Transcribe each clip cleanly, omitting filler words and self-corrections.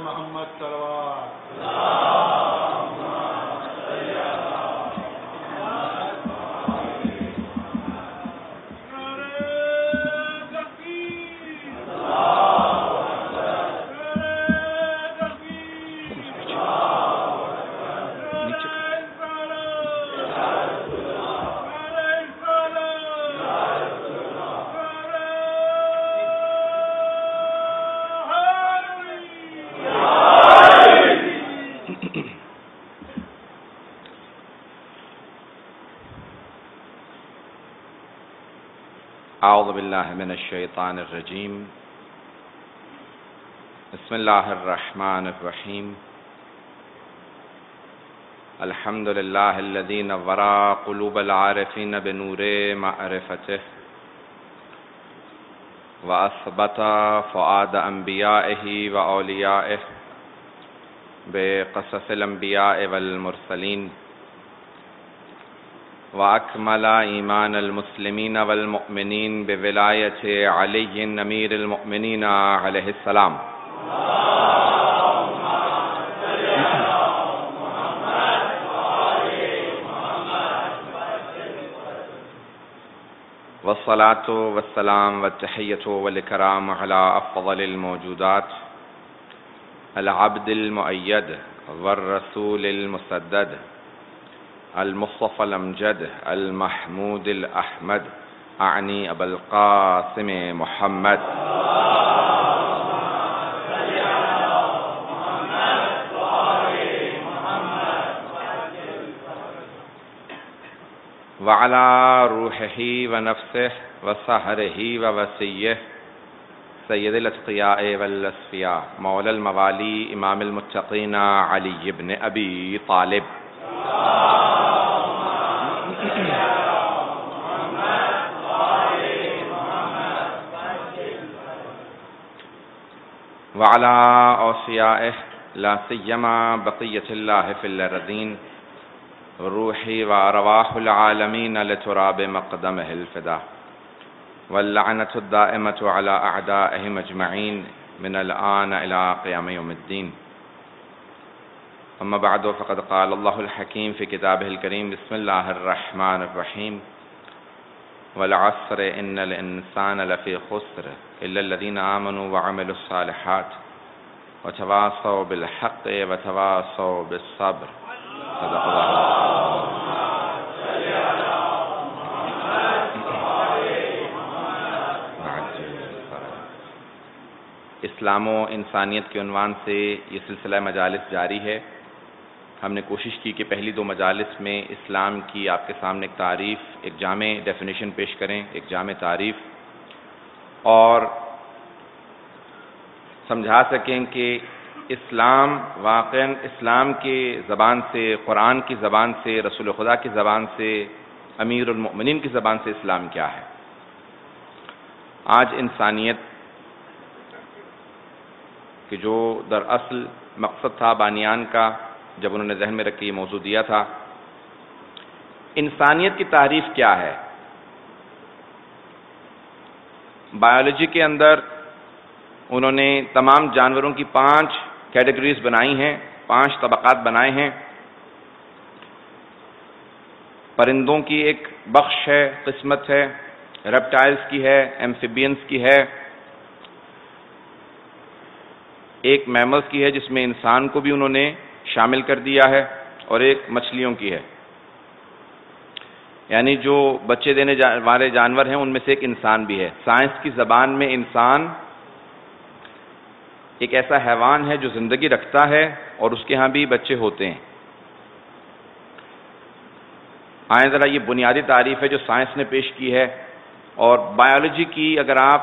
محمد صلوات. اعوذ باللہ من الشیطان الرجیم. بسم اللہ الرحمن الرحیم. الحمد للہ الذی نور قلوب العارفین بنور معرفتہ واثبت فؤاد انبیائہ واولیائہ بقصص الانبیاء والمرسلین وأكمل إيمان المسلمين والمؤمنين بولاية علي أمير المؤمنين عليه السلام. والصلاة والسلام والتحية والإكرام على أفضل الموجودات العبد المؤيد والرسول المسدد المصطفى الأمجد المحمود الأحمد أعني أبا القاسم محمد. وعلى روحه ونفسه وسهره ووسيه سيد الأتقياء والأصفياء مولى الموالي إمام المتقين علي بن أبي طالب. وعلى أوصيائه لا سيما بقية الله في الأرضين روحي وأرواح العالمين لتراب مقدمه الفداء واللعنة الدائمة على أعدائهم أجمعين من الآن إلى قيام يوم الدين. أما بعد فقد قال الله الحكيم في كتابه الكريم بسم الله الرحمن الرحيم والعصر إن الإنسان لفي خسر إلا الذين آمنوا وعملوا الصالحات وتواصوا بالحق وتواصوا بالصبر. صدق الله. اسلام و انسانیت کے عنوان سے یہ سلسلہ مجالس جاری ہے. ہم نے کوشش کی کہ پہلی 2 مجالس میں اسلام کی آپ کے سامنے ایک تعریف، ایک جامع ڈیفینیشن پیش کریں، ایک جامع تعریف، اور سمجھا سکیں کہ اسلام واقعاً اسلام کی زبان سے، قرآن کی زبان سے، رسول خدا کی زبان سے، امیر المؤمنین کی زبان سے اسلام کیا ہے. آج انسانیت کہ جو دراصل مقصد تھا بانیان کا جب انہوں نے ذہن میں رکھ کے یہ موضوع دیا تھا، انسانیت کی تعریف کیا ہے. بایولوجی کے اندر انہوں نے تمام جانوروں کی 5 کیٹیگریز بنائی ہیں، 5 طبقات بنائے ہیں. پرندوں کی ایک بخش ہے، قسمت ہے، ریپٹائلز کی ہے، ایمفیبینز کی ہے، ایک میملز کی ہے جس میں انسان کو بھی انہوں نے شامل کر دیا ہے، اور ایک مچھلیوں کی ہے. یعنی جو بچے دینے والے جانور ہیں ان میں سے ایک انسان بھی ہے. سائنس کی زبان میں انسان ایک ایسا حیوان ہے جو زندگی رکھتا ہے اور اس کے ہاں بھی بچے ہوتے ہیں. آئیں ذرا یہ بنیادی تعریف ہے جو سائنس نے پیش کی ہے. اور بایولوجی کی اگر آپ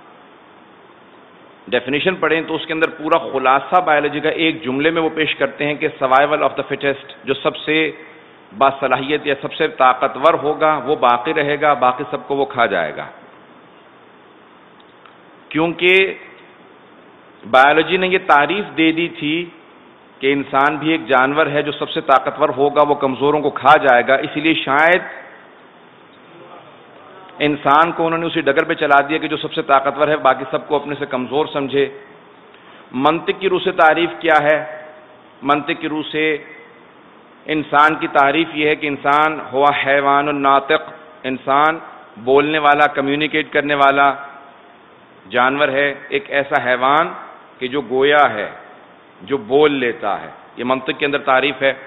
ڈیفینیشن پڑھیں تو اس کے اندر پورا خلاصہ بایولوجی کا ایک جملے میں وہ پیش کرتے ہیں کہ سروائیول آف دا فٹسٹ، جو سب سے باصلاحیت یا سب سے طاقتور ہوگا وہ باقی رہے گا، باقی سب کو وہ کھا جائے گا. کیونکہ بایولوجی نے یہ تعریف دے دی تھی کہ انسان بھی ایک جانور ہے جو سب سے طاقتور ہوگا، وہ کمزوروں کو کھا جائے گا. اسی لیے شاید انسان کو انہوں نے اسی ڈگر پہ چلا دیا کہ جو سب سے طاقتور ہے باقی سب کو اپنے سے کمزور سمجھے. منطق کی روح سے تعریف کیا ہے؟ منطق کی روح سے انسان کی تعریف یہ ہے کہ انسان ہوا حیوان الناطق، انسان بولنے والا، کمیونیکیٹ کرنے والا جانور ہے، ایک ایسا حیوان کہ جو گویا ہے، جو بول لیتا ہے. یہ منطق کے اندر تعریف ہے.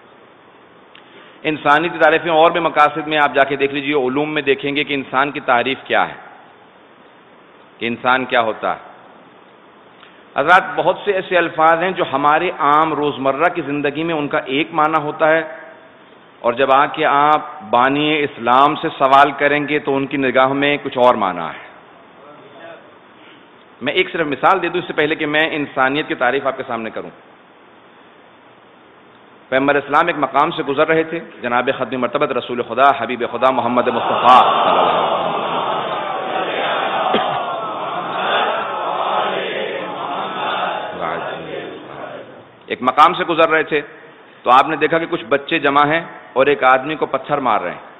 انسانی کی تعریفیں اور بھی مقاصد میں آپ جا کے دیکھ لیجیے، علوم میں دیکھیں گے کہ انسان کی تعریف کیا ہے، کہ انسان کیا ہوتا ہے. حضرات بہت سے ایسے الفاظ ہیں جو ہمارے عام روزمرہ کی زندگی میں ان کا ایک معنی ہوتا ہے، اور جب آ کے آپ بانی اسلام سے سوال کریں گے تو ان کی نگاہ میں کچھ اور معنی ہے. میں ایک صرف مثال دے دوں اس سے پہلے کہ میں انسانیت کی تعریف آپ کے سامنے کروں. پیغمبر اسلام ایک مقام سے گزر رہے تھے، جناب ختم مرتبت رسول خدا حبیب خدا محمد مصطفیٰ صلی اللہ علیہ وسلم ایک مقام سے گزر رہے تھے تو آپ نے دیکھا کہ کچھ بچے جمع ہیں اور ایک آدمی کو پتھر مار رہے ہیں.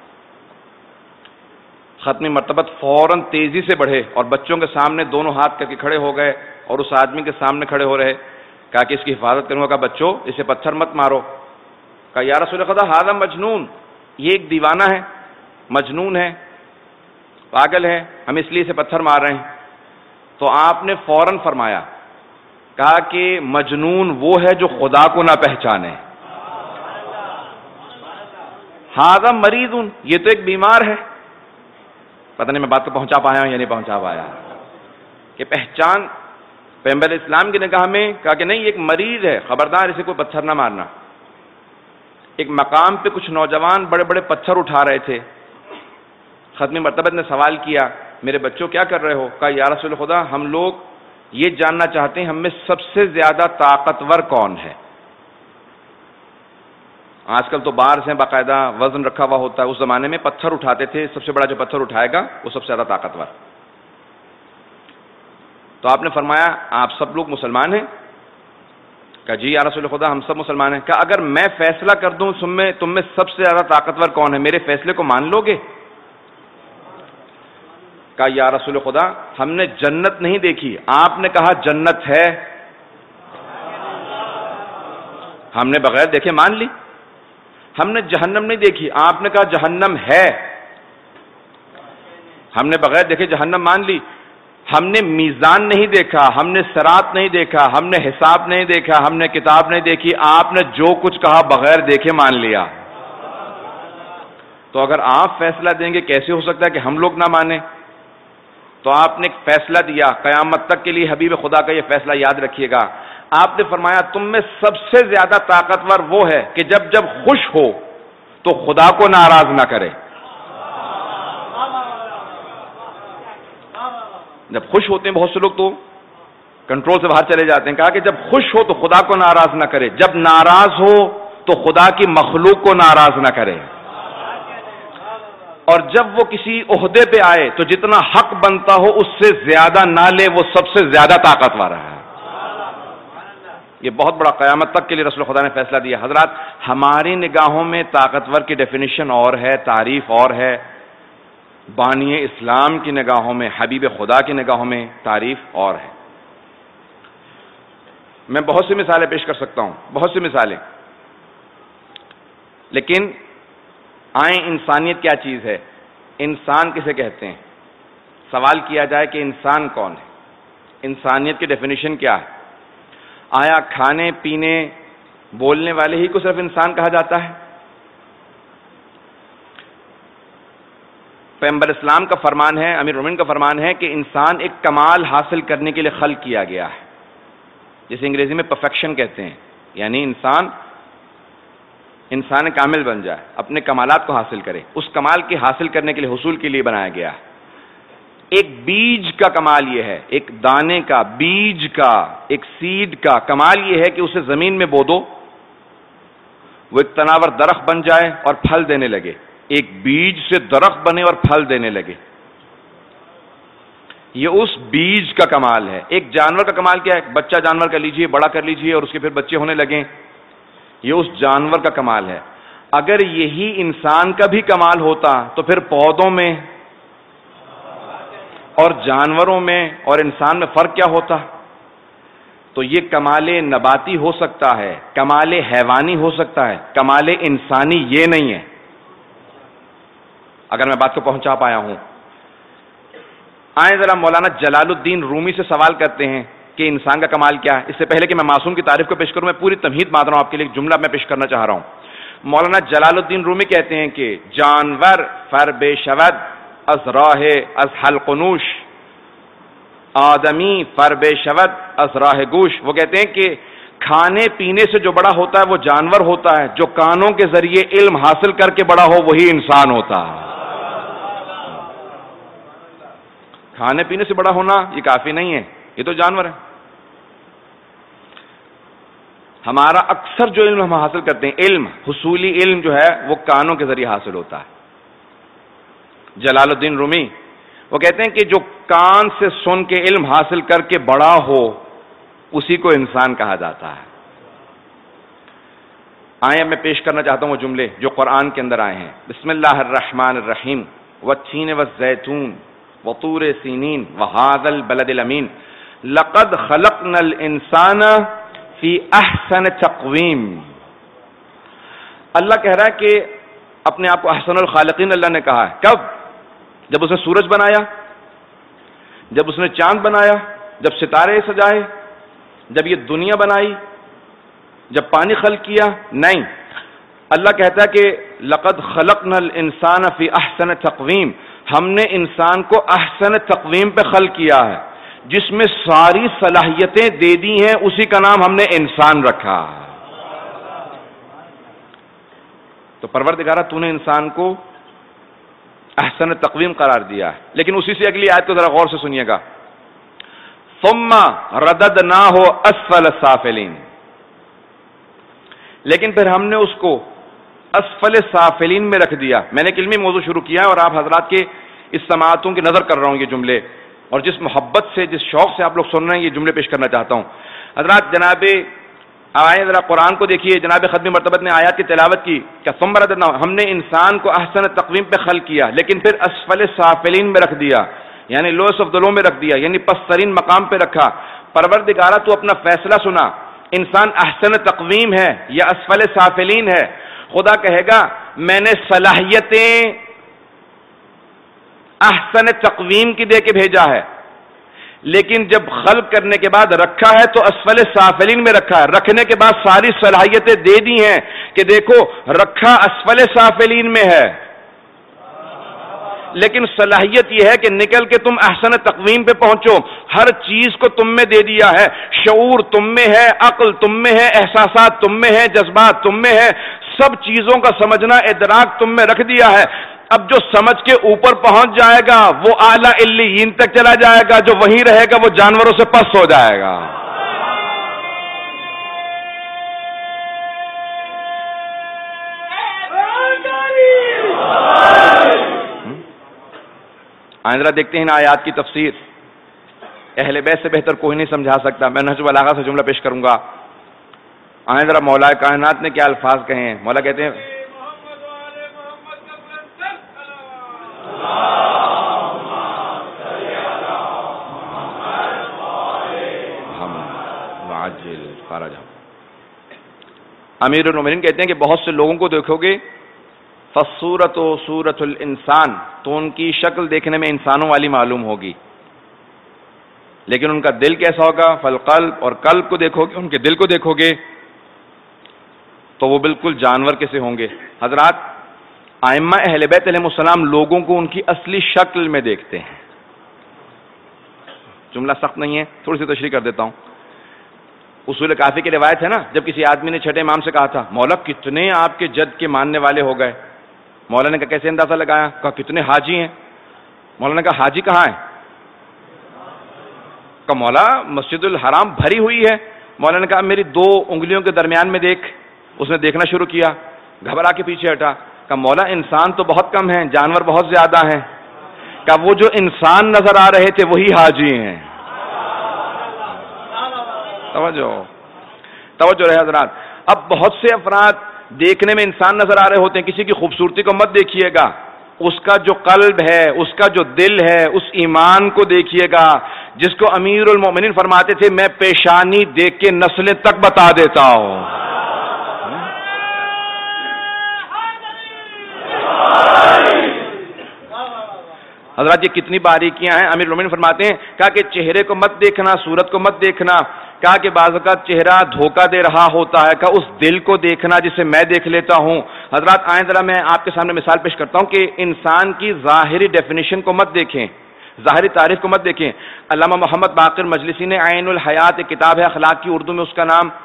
ختم مرتبت فوراً تیزی سے بڑھے اور بچوں کے سامنے دونوں ہاتھ کر کے کھڑے ہو گئے اور اس آدمی کے سامنے کھڑے ہو رہے. کہا کہ اس کی حفاظت کروں گا. کہا بچوں اسے پتھر مت مارو. کہا یا رسول خدا ھذا مجنون، یہ ایک دیوانہ ہے، مجنون ہے، پاگل ہے، ہم اس لیے اسے پتھر مار رہے ہیں. تو آپ نے فوراً فرمایا، کہا کہ مجنون وہ ہے جو خدا کو نہ پہچانے. ھذا مریض، یہ تو ایک بیمار ہے. پتہ نہیں میں بات کو پہنچا پایا ہوں یا نہیں پہنچا پایا، کہ پہچان پیغمبر اسلام کی نگاہ میں کہا کہ نہیں یہ ایک مریض ہے، خبردار اسے کوئی پتھر نہ مارنا. ایک مقام پہ کچھ نوجوان بڑے بڑے پتھر اٹھا رہے تھے. ختم مرتبت نے سوال کیا میرے بچوں کیا کر رہے ہو؟ کہا یا رسول خدا ہم لوگ یہ جاننا چاہتے ہیں ہم میں سب سے زیادہ طاقتور کون ہے. آج کل تو بار سے باقاعدہ وزن رکھا ہوا ہوتا ہے، اس زمانے میں پتھر اٹھاتے تھے، سب سے بڑا جو پتھر اٹھائے گا وہ سب سے زیادہ طاقتور. تو آپ نے فرمایا آپ سب لوگ مسلمان ہیں؟ کہا جی یا رسول خدا ہم سب مسلمان ہیں. کہا اگر میں فیصلہ کر دوں تم میں سب سے زیادہ طاقتور کون ہے، میرے فیصلے کو مان لو گے؟ کہا یا رسول خدا ہم نے جنت نہیں دیکھی، آپ نے کہا جنت ہے، ہم نے بغیر دیکھے مان لی. ہم نے جہنم نہیں دیکھی، آپ نے کہا جہنم ہے، ہم نے بغیر دیکھے جہنم مان لی. ہم نے میزان نہیں دیکھا، ہم نے صراط نہیں دیکھا، ہم نے حساب نہیں دیکھا، ہم نے کتاب نہیں دیکھی، آپ نے جو کچھ کہا بغیر دیکھے مان لیا. تو اگر آپ فیصلہ دیں گے کیسے ہو سکتا ہے کہ ہم لوگ نہ مانیں؟ تو آپ نے ایک فیصلہ دیا، قیامت تک کے لیے حبیب خدا کا یہ فیصلہ یاد رکھیے گا. آپ نے فرمایا تم میں سب سے زیادہ طاقتور وہ ہے کہ جب خوش ہو تو خدا کو ناراض نہ کرے. جب خوش ہوتے ہیں بہت سے لوگ تو کنٹرول سے باہر چلے جاتے ہیں. کہا کہ جب خوش ہو تو خدا کو ناراض نہ کرے، جب ناراض ہو تو خدا کی مخلوق کو ناراض نہ کرے، اور جب وہ کسی عہدے پہ آئے تو جتنا حق بنتا ہو اس سے زیادہ نہ لے، وہ سب سے زیادہ طاقتور ہے. یہ بہت بڑا قیامت تک کے لیے رسول خدا نے فیصلہ دیا. حضرات ہماری نگاہوں میں طاقتور کی ڈیفینیشن اور ہے، تعریف اور ہے، بانی اسلام کی نگاہوں میں، حبیب خدا کی نگاہوں میں تعریف اور ہے. میں بہت سی مثالیں پیش کر سکتا ہوں، بہت سی مثالیں، لیکن آئیں انسانیت کیا چیز ہے، انسان کسے کہتے ہیں. سوال کیا جائے کہ انسان کون ہے، انسانیت کی ڈیفینیشن کیا ہے. آیا کھانے پینے بولنے والے ہی کو صرف انسان کہا جاتا ہے؟ پیغمبر اسلام کا فرمان ہے، امیر المومنین کا فرمان ہے کہ انسان ایک کمال حاصل کرنے کے لیے خلق کیا گیا ہے، جسے انگریزی میں پرفیکشن کہتے ہیں. یعنی انسان کامل بن جائے، اپنے کمالات کو حاصل کرے. اس کمال کے حاصل کرنے کے لیے، حصول کے لیے بنایا گیا ہے. ایک بیج کا کمال یہ ہے، ایک دانے کا، بیج کا، ایک سیڈ کا کمال یہ ہے کہ اسے زمین میں بو دو، وہ ایک تناور درخت بن جائے اور پھل دینے لگے. ایک بیج سے درخت بنے اور پھل دینے لگے، یہ اس بیج کا کمال ہے. ایک جانور کا کمال کیا ہے؟ بچہ جانور کا لیجئے، بڑا کر لیجئے اور اس کے پھر بچے ہونے لگیں، یہ اس جانور کا کمال ہے. اگر یہی انسان کا بھی کمال ہوتا تو پھر پودوں میں اور جانوروں میں اور انسان میں فرق کیا ہوتا؟ تو یہ کمال نباتی ہو سکتا ہے، کمال حیوانی ہو سکتا ہے، کمال انسانی یہ نہیں ہے. اگر میں بات کو پہنچا پایا ہوں. آئیں ذرا مولانا جلال الدین رومی سے سوال کرتے ہیں کہ انسان کا کمال کیا ہے. اس سے پہلے کہ میں معصوم کی تعریف کو پیش کروں، میں پوری تمہید مانگ رہا ہوں آپ کے لیے، ایک جملہ میں پیش کرنا چاہ رہا ہوں. مولانا جلال الدین رومی کہتے ہیں کہ جانور فر بے شود از راہ از حلقنوش، آدمی فر بے شود از راہ گوش. وہ کہتے ہیں کہ کھانے پینے سے جو بڑا ہوتا ہے وہ جانور ہوتا ہے، جو کانوں کے ذریعے علم حاصل کر کے بڑا ہو وہی انسان ہوتا ہے. کھانے پینے سے بڑا ہونا یہ کافی نہیں ہے، یہ تو جانور ہے. ہمارا اکثر جو علم ہم حاصل کرتے ہیں، علم حصولی علم جو ہے وہ کانوں کے ذریعے حاصل ہوتا ہے. جلال الدین رومی وہ کہتے ہیں کہ جو کان سے سن کے علم حاصل کر کے بڑا ہو اسی کو انسان کہا جاتا ہے. آئیں میں پیش کرنا چاہتا ہوں وہ جملے جو قرآن کے اندر آئے ہیں. بسم اللہ الرحمن الرحیم. والتین والزیتون وطور سینین وہذا البلد الامین لقد خلقنا الانسان فی احسن تقویم. اللہ کہہ رہا ہے کہ اپنے آپ کو احسن الخالقین اللہ نے کہا ہے. کب؟ جب اس نے سورج بنایا، جب اس نے چاند بنایا، جب ستارے سجائے، جب یہ دنیا بنائی، جب پانی خلق کیا؟ نہیں. اللہ کہتا ہے کہ لقد خلقنا الانسان فی احسن تقویم. ہم نے انسان کو احسن تقویم پہ خلق کیا ہے، جس میں ساری صلاحیتیں دے دی ہیں، اسی کا نام ہم نے انسان رکھا. تو پروردگارہ تو نے انسان کو احسن تقویم قرار دیا ہے. لیکن اسی سے اگلی آیت کو ذرا غور سے سنیے گا. ثم رددناہ اسفل سافلین. لیکن پھر ہم نے اس کو اسفل سافلین میں رکھ دیا. میں نے ایک علمی موضوع شروع کیا ہے اور آپ حضرات کے اس سماعتوں کی نظر کر رہا ہوں یہ جملے، اور جس محبت سے جس شوق سے آپ لوگ سن رہے ہیں یہ جملے پیش کرنا چاہتا ہوں. حضرات جناب آئیں ذرا قرآن کو دیکھیے. جناب ختمی مرتبت نے آیات کی تلاوت کی کہ ثم رددناہ، ہم نے انسان کو احسن تقویم پہ خلق کیا لیکن پھر اسفل سافلین میں رکھ دیا، یعنی لوئس آف دلوں میں رکھ دیا، یعنی پسترین مقام پہ رکھا. پروردگارہ تو اپنا فیصلہ سنا، انسان احسن تقویم ہے یا اسفل سافلین ہے؟ خدا کہے گا میں نے صلاحیتیں احسن تقویم کی دے کے بھیجا ہے، لیکن جب خلق کرنے کے بعد رکھا ہے تو اسفل سافلین میں رکھا ہے. رکھنے کے بعد ساری صلاحیتیں دے دی ہیں کہ دیکھو رکھا اسفل سافلین میں ہے، لیکن صلاحیت یہ ہے کہ نکل کے تم احسن تقویم پہ پہنچو. ہر چیز کو تم میں دے دیا ہے. شعور تم میں ہے، عقل تم میں ہے، احساسات تم میں ہے، جذبات تم میں ہے، سب چیزوں کا سمجھنا ادراک تم میں رکھ دیا ہے. اب جو سمجھ کے اوپر پہنچ جائے گا وہ اعلیٰ علیین تک چلا جائے گا، جو وہیں رہے گا وہ جانوروں سے پست ہو جائے گا. آئندہ دیکھتے ہیں آیات کی تفسیر. اہل بیت سے بہتر کوئی نہیں سمجھا سکتا. میں نہج البلاغہ سے جملہ پیش کروں گا. آئندہ مولا کائنات نے کیا الفاظ کہے ہیں. مولا کہتے ہیں امیر المومنین کہتے ہیں کہ بہت سے لوگوں کو دیکھو گے فصورت و صورت الانسان، تو ان کی شکل دیکھنے میں انسانوں والی معلوم ہوگی، لیکن ان کا دل کیسا ہوگا؟ فالقلب، اور قلب کو دیکھو گے، ان کے دل کو دیکھو گے تو وہ بالکل جانور کیسے ہوں گے. حضرات ائمہ اہل بیت علیہ السلام لوگوں کو ان کی اصلی شکل میں دیکھتے ہیں. جملہ سخت نہیں ہے، تھوڑی سی تشریح کر دیتا ہوں. اصول کافی کی روایت ہے نا، جب کسی آدمی نے چھٹے امام سے کہا تھا مولا کتنے آپ کے جد کے ماننے والے ہو گئے. مولا نے کہا کیسے اندازہ لگایا؟ کہا کتنے حاجی ہیں. مولا نے کہا حاجی کہاں ہے؟ کہا مولا مسجد الحرام بھری ہوئی ہے. مولا نے کہا میری 2 انگلیوں کے درمیان میں دیکھ. اس نے دیکھنا شروع کیا، گھبرا کے پیچھے ہٹا. کہا مولا انسان تو بہت کم ہیں، جانور بہت زیادہ ہیں. کہا وہ جو انسان نظر آ رہے تھے وہی حاجی ہیں. توجہ رہے حضرات. اب بہت سے افراد دیکھنے میں انسان نظر آ رہے ہوتے ہیں. کسی کی خوبصورتی کو مت دیکھیے گا، اس کا جو قلب ہے، اس کا جو دل ہے، اس ایمان کو دیکھیے گا جس کو امیر المومنین فرماتے تھے میں پیشانی دیکھ کے نسلیں تک بتا دیتا ہوں. حضرات یہ کتنی باریکیاں ہیں. امیر المومنین فرماتے ہیں کہا کہ چہرے کو مت دیکھنا، صورت کو مت دیکھنا، کہا کہ بعض اوقات چہرہ دھوکہ دے رہا ہوتا ہے، کہا اس دل کو دیکھنا جسے میں دیکھ لیتا ہوں. حضرات آئیں ذرا میں آپ کے سامنے مثال پیش کرتا ہوں کہ انسان کی ظاہری ڈیفینیشن کو مت دیکھیں، ظاہری تعریف کو مت دیکھیں. علامہ محمد باقر مجلسی نے عین الحیات ایک کتاب ہے اخلاق کی، اردو میں اس کا نام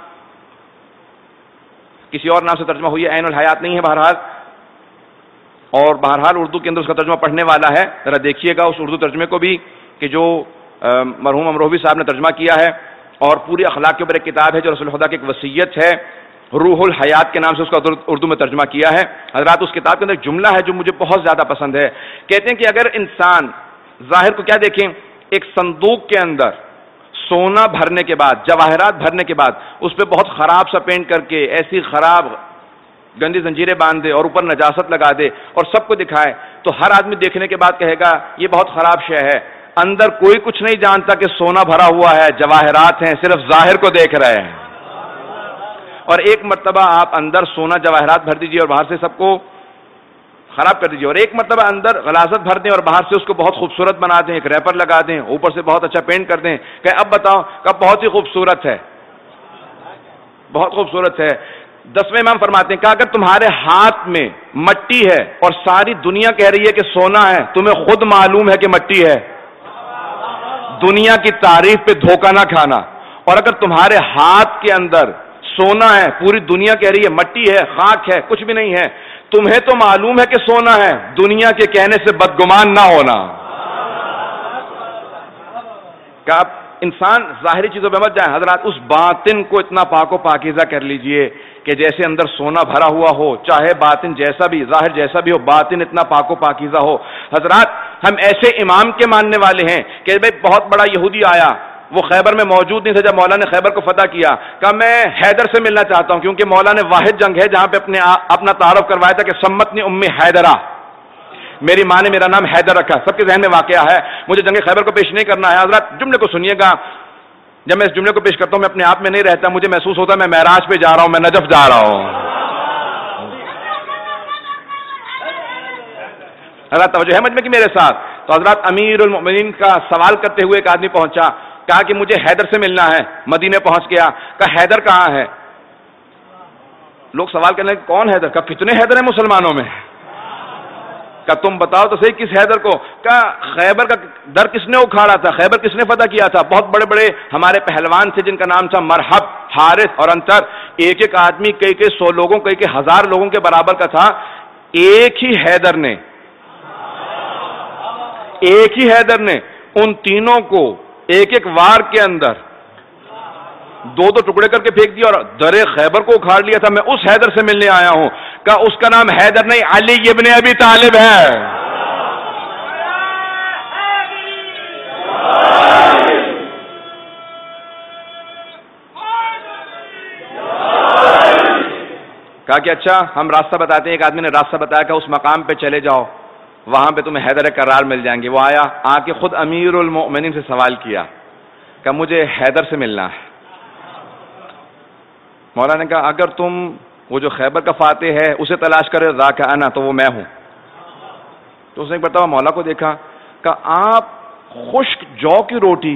کسی اور نام سے ترجمہ ہوئی ہے، عین الحیات نہیں ہے بہرحال، اور بہرحال اردو کے اندر اس کا ترجمہ پڑھنے والا ہے، ذرا دیکھیے گا اس اردو ترجمے کو بھی کہ جو مرحوم امروہوی صاحب نے ترجمہ کیا ہے. اور پوری اخلاق کے اوپر ایک کتاب ہے جو رسول خدا کی ایک وصیت ہے، روح الحیات کے نام سے اس کا اردو میں ترجمہ کیا ہے. حضرات اس کتاب کے اندر ایک جملہ ہے جو مجھے بہت زیادہ پسند ہے. کہتے ہیں کہ اگر انسان ظاہر کو کیا دیکھیں، ایک صندوق کے اندر سونا بھرنے کے بعد، جواہرات بھرنے کے بعد اس پہ بہت خراب سا پینٹ کر کے ایسی خراب گندی زنجیریں باندھ دے اور اوپر نجاست لگا دے اور سب کو دکھائے، تو ہر آدمی دیکھنے کے بعد کہے گا یہ بہت خراب شے ہے. اندر کوئی کچھ نہیں جانتا کہ سونا بھرا ہوا ہے، جواہرات ہیں، صرف ظاہر کو دیکھ رہے ہیں. اور ایک مرتبہ آپ اندر سونا جواہرات بھر دیجئے اور باہر سے سب کو خراب کر دیجئے، اور ایک مرتبہ اندر غلاظت بھر دیں اور باہر سے اس کو بہت خوبصورت بنا دیں، ایک ریپر لگا دیں، اوپر سے بہت اچھا پینٹ کر دیں، کہ اب بتاؤ کہ بہت ہی خوبصورت ہے، بہت خوبصورت ہے. 10ویں امام فرماتے ہیں کہ اگر تمہارے ہاتھ میں مٹی ہے اور ساری دنیا کہہ رہی ہے کہ سونا ہے، تمہیں خود معلوم ہے کہ مٹی ہے، دنیا کی تعریف پہ دھوکہ نہ کھانا. اور اگر تمہارے ہاتھ کے اندر سونا ہے، پوری دنیا کہہ رہی ہے مٹی ہے، خاک ہے، کچھ بھی نہیں ہے، تمہیں تو معلوم ہے کہ سونا ہے، دنیا کے کہنے سے بدگمان نہ ہونا. کہ آپ انسان ظاہری چیزوں پہ مت جائیں. حضرات اس باطن کو اتنا پاک و پاکیزہ کر لیجئے کہ جیسے اندر سونا بھرا ہوا ہو، چاہے باطن جیسا بھی، ظاہر جیسا بھی ہو، باطن اتنا پاک و پاکیزہ ہو. حضرات ہم ایسے امام کے ماننے والے ہیں کہ بھئی بہت بڑا یہودی آیا، وہ خیبر میں موجود نہیں تھا جب مولا نے خیبر کو فتح کیا، کہا میں حیدر سے ملنا چاہتا ہوں کیونکہ مولا نے واحد جنگ ہے جہاں پہ اپنا تعارف کروایا تھا کہ سمتنی امی حیدرہ، میری ماں نے میرا نام حیدر رکھا. سب کے ذہن میں واقعہ ہے، مجھے جنگ خیبر کو پیش نہیں کرنا ہے. حضرات جملے کو سنیے گا، جب میں اس جملے کو پیش کرتا ہوں میں اپنے آپ میں نہیں رہتا، مجھے محسوس ہوتا ہے میں معراج پہ جا رہا ہوں، میں نجف جا رہا ہوں. حضرات توجہ ہے مجمع کی میرے ساتھ. تو حضرات امیر المؤمنین کا سوال کرتے ہوئے ایک آدمی پہنچا، کہا کہ مجھے حیدر سے ملنا ہے. مدینے پہنچ گیا، کہا حیدر کہاں ہے؟ لوگ سوال کرنے لگے کون حیدر؟ کہا کتنے حیدر ہیں مسلمانوں میں؟ کہا تم بتاؤ تو صحیح کس حیدر کو؟ کہا خیبر کا در کس نے اکھاڑا تھا، خیبر کس نے فتح کیا تھا؟ بہت بڑے بڑے ہمارے پہلوان تھے جن کا نام تھا مرحب، حارث اور انتر. ایک ایک آدمی کئی 100 لوگوں، کئی 1000 لوگوں کے برابر کا تھا. ایک ہی حیدر نے ان تینوں کو ایک ایک وار کے اندر 2 ٹکڑے کر کے پھینک دیا اور در خیبر کو اکھاڑ لیا تھا. میں اس حیدر سے ملنے آیا ہوں. کہا اس کا نام حیدر نہیں علی ابن ابی طالب ہے. کہا کہ اچھا ہم راستہ بتاتے ہیں. ایک آدمی نے راستہ بتایا کہ اس مقام پہ چلے جاؤ، وہاں پہ تمہیں حیدر کرار مل جائیں گے. وہ آیا، آ کے خود امیر المؤمنین سے سوال کیا کہ مجھے حیدر سے ملنا ہے. مولا نے کہا اگر تم وہ جو خیبر کا فاتح ہے اسے تلاش کرے ذاک انا، تو وہ میں ہوں. تو اس نے ایک مرتبہ مولا کو دیکھا کہ آپ خشک جو کی روٹی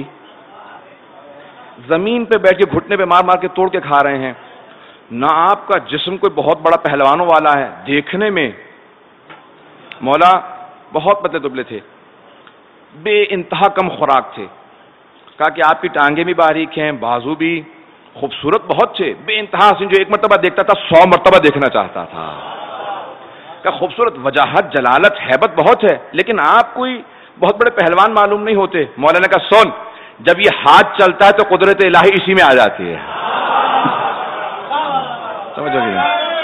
زمین پہ بیٹھ کے گھٹنے پہ مار مار کے توڑ کے کھا رہے ہیں. نہ آپ کا جسم کوئی بہت بڑا پہلوانوں والا ہے، دیکھنے میں مولا بہت پتلے دبلے تھے، بے انتہا کم خوراک تھے. کہا کہ آپ کی ٹانگیں بھی باریک ہیں، بازو بھی خوبصورت بہت تھے، بے انتہا حسین، جو ایک مرتبہ دیکھتا تھا 100 مرتبہ دیکھنا چاہتا تھا. کہ خوبصورت، وجاہت، جلالت، ہیبت بہت ہے، لیکن آپ کوئی بہت بڑے پہلوان معلوم نہیں ہوتے. مولانا کا سن، جب یہ ہاتھ چلتا ہے تو قدرت الہی اسی میں آ جاتی ہے. سمجھو گے؟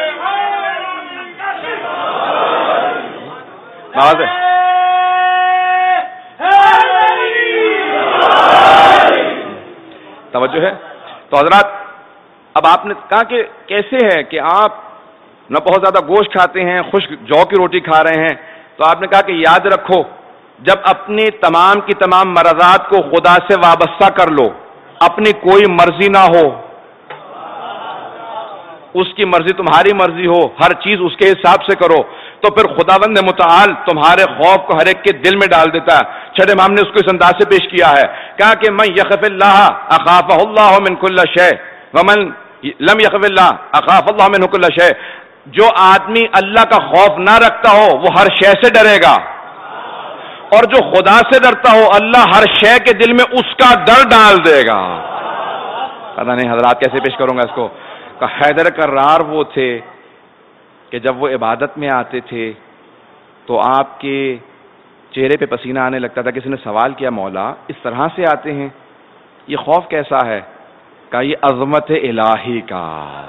توجہ ہے. تو حضرات اب آپ نے کہا کہ کیسے ہے کہ آپ نہ بہت زیادہ گوشت کھاتے ہیں، خشک جو کی روٹی کھا رہے ہیں. تو آپ نے کہا کہ یاد رکھو جب اپنی تمام کی تمام مرضات کو خدا سے وابستہ کر لو، اپنی کوئی مرضی نہ ہو، اس کی مرضی تمہاری مرضی ہو، ہر چیز اس کے حساب سے کرو، تو پھر خداوند متعال تمہارے خوف کو ہر ایک کے دل میں ڈال دیتا ہے۔ چھٹے امام نے اس کو اس انداز سے پیش کیا ہے، کہا کہ من یخف اللہ اخافہ اللہ من کل شیء ومن لم یخف اللہ اخاف اللہ منہ کل شیء، جو آدمی اللہ کا خوف نہ رکھتا ہو وہ ہر شے سے ڈرے گا، اور جو خدا سے ڈرتا ہو اللہ ہر شے کے دل میں اس کا ڈر ڈال دے گا۔ پتہ نہیں حضرات کیسے پیش کروں گا اس کو۔ کہ حیدر کرار وہ تھے کہ جب وہ عبادت میں آتے تھے تو آپ کے چہرے پہ پسینہ آنے لگتا تھا۔ کسی نے سوال کیا مولا اس طرح سے آتے ہیں، یہ خوف کیسا ہے؟ کہا یہ عظمت الہی کا،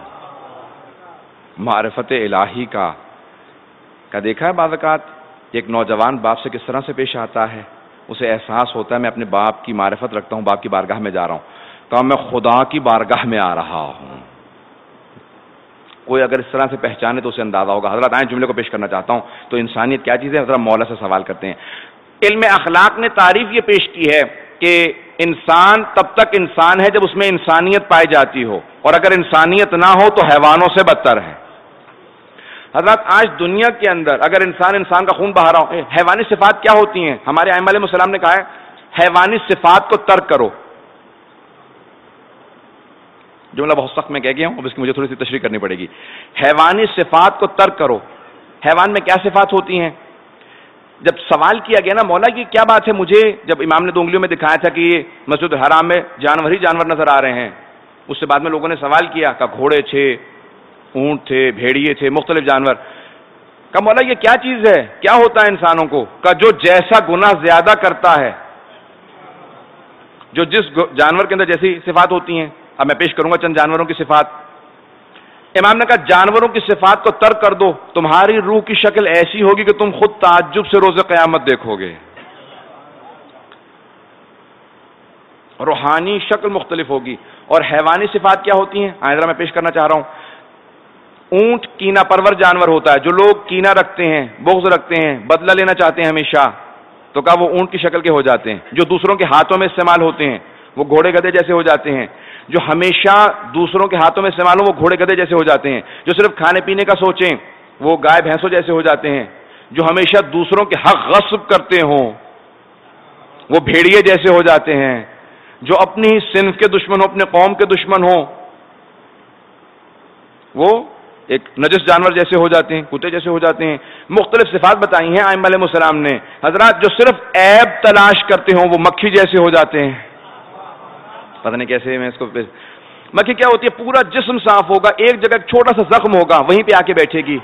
معرفت الہی کا۔ دیکھا ہے بعض اوقات ایک نوجوان باپ سے کس طرح سے پیش آتا ہے، اسے احساس ہوتا ہے میں اپنے باپ کی معرفت رکھتا ہوں، باپ کی بارگاہ میں جا رہا ہوں، کہا میں خدا کی بارگاہ میں آ رہا ہوں۔ کوئی اگر اس طرح سے پہچانے تو اسے اندازہ ہوگا۔ حضرت آئیں جملے کو پیش کرنا چاہتا ہوں، تو انسانیت کیا چیز ہے؟ حضرت مولا سے سوال کرتے ہیں۔ علم اخلاق نے تعریف یہ پیش کی ہے کہ انسان تب تک انسان ہے جب اس میں انسانیت پائی جاتی ہو، اور اگر انسانیت نہ ہو تو حیوانوں سے بدتر ہے۔ حضرات آج دنیا کے اندر اگر انسان کا خون بہا رہا ہو، حیوانی صفات کیا ہوتی ہیں؟ ہمارے ائمہ علیہ السلام نے کہا ہے حیوانی صفات کو ترک کرو۔ جملہ بہت سخت میں کہہ گیا ہوں، اب اس کی مجھے تھوڑی سی تشریح کرنی پڑے گی۔ حیوانی صفات کو ترک کرو۔ حیوان میں کیا صفات ہوتی ہیں؟ جب سوال کیا گیا نا مولا کی کیا بات ہے، مجھے جب امام نے 2 انگلیوں میں دکھایا تھا کہ یہ مسجد الحرام میں جانور ہی جانور نظر آ رہے ہیں، اس سے بعد میں لوگوں نے سوال کیا کہ گھوڑے تھے، اونٹ تھے، بھیڑیے تھے، مختلف جانور۔ کہا مولا یہ کیا چیز ہے، کیا ہوتا ہے انسانوں کو؟ کہا جو جیسا گناہ زیادہ کرتا ہے، جو جس جانور کے اندر جیسی صفات ہوتی ہیں۔ اب میں پیش کروں گا چند جانوروں کی صفات۔ امام نے کہا جانوروں کی صفات کو ترک کر دو، تمہاری روح کی شکل ایسی ہوگی کہ تم خود تعجب سے روز قیامت دیکھو گے۔ روحانی شکل مختلف ہوگی۔ اور حیوانی صفات کیا ہوتی ہیں؟ ذرا میں پیش کرنا چاہ رہا ہوں۔ اونٹ کینہ پرور جانور ہوتا ہے، جو لوگ کینہ رکھتے ہیں، بغض رکھتے ہیں، بدلہ لینا چاہتے ہیں ہمیشہ، تو کہا وہ اونٹ کی شکل کے ہو جاتے ہیں۔ جو دوسروں کے ہاتھوں میں استعمال ہوتے ہیں وہ گھوڑے گدھے جیسے ہو جاتے ہیں۔ جو ہمیشہ دوسروں کے ہاتھوں میں استعمال ہو وہ گھوڑے گدھے جیسے ہو جاتے ہیں۔ جو صرف کھانے پینے کا سوچیں وہ گائے بھینسوں جیسے ہو جاتے ہیں۔ جو ہمیشہ دوسروں کے حق غصب کرتے ہوں وہ بھیڑیے جیسے ہو جاتے ہیں۔ جو اپنی ہی صنف کے دشمن ہوں، اپنے قوم کے دشمن ہوں، وہ ایک نجس جانور جیسے ہو جاتے ہیں، کتے جیسے ہو جاتے ہیں۔ مختلف صفات بتائی ہیں ائمہ علیہ السلام نے۔ حضرات جو صرف عیب تلاش کرتے ہوں وہ مکھی جیسے ہو جاتے ہیں۔ پتہ نہیں کیسے میں اس کو مکھی کیا ہوتی ہے؟ پورا جسم صاف ہوگا، ایک جگہ ایک چھوٹا سا زخم ہوگا وہیں پہ آ کے بیٹھے گی۔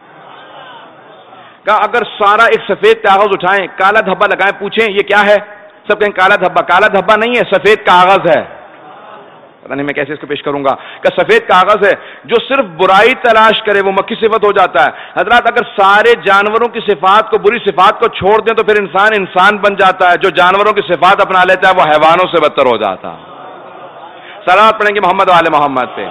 کہا اگر سارا ایک سفید کاغذ اٹھائیں، کالا دھبا لگائیں، پوچھیں یہ کیا ہے، سب کہیں کالا دھبا۔ کالا دھبا نہیں ہے، سفید کاغذ ہے۔ پتہ نہیں میں کیسے اس کو پیش کروں گا کہ سفید کاغذ ہے۔ جو صرف برائی تلاش کرے وہ مکھی صفت ہو جاتا ہے۔ حضرات اگر سارے جانوروں کی صفات کو، بری صفات کو چھوڑ دیں تو پھر انسان بن جاتا ہے۔ جو جانوروں کی صفات اپنا لیتا ہے وہ حیوانوں سے بدتر ہو جاتا ہے۔ صلوات پڑھیں گے محمد و آل محمد پہ۔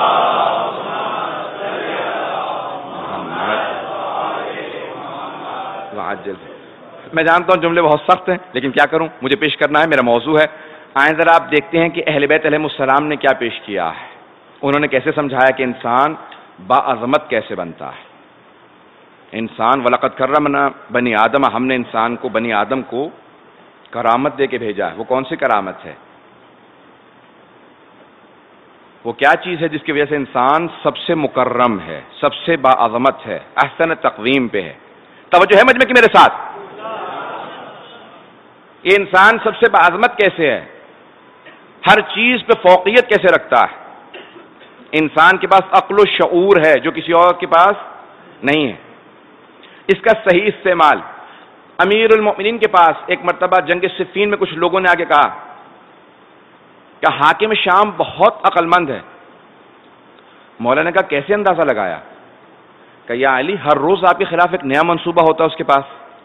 میں جانتا ہوں جملے بہت سخت ہیں لیکن کیا کروں، مجھے پیش کرنا ہے، میرا موضوع ہے۔ آئیں ذرا آپ دیکھتے ہیں کہ اہل بیت علیہ السلام نے کیا پیش کیا ہے، انہوں نے کیسے سمجھایا کہ انسان باعظمت کیسے بنتا ہے۔ انسان وَلَقَدْ كَرَّمْنَا بنی آدم، ہم نے انسان کو، بنی آدم کو کرامت دے کے بھیجا ہے۔ وہ کون سی کرامت ہے؟ وہ کیا چیز ہے جس کی وجہ سے انسان سب سے مکرم ہے، سب سے باعظمت ہے، احسن تقویم پہ ہے؟ توجہ ہے مجمع کی میرے ساتھ؟ یہ انسان سب سے باعظمت کیسے ہے، ہر چیز پہ فوقیت کیسے رکھتا ہے؟ انسان کے پاس عقل و شعور ہے جو کسی اور کے پاس نہیں ہے۔ اس کا صحیح استعمال، امیر المؤمنین کے پاس ایک مرتبہ جنگ صفین میں کچھ لوگوں نے آگے کہا کہ حاکم شام بہت عقل مند ہے۔ مولا نے کہا کیسے اندازہ لگایا؟ کہ یا علی ہر روز آپ کے خلاف ایک نیا منصوبہ ہوتا ہے اس کے پاس۔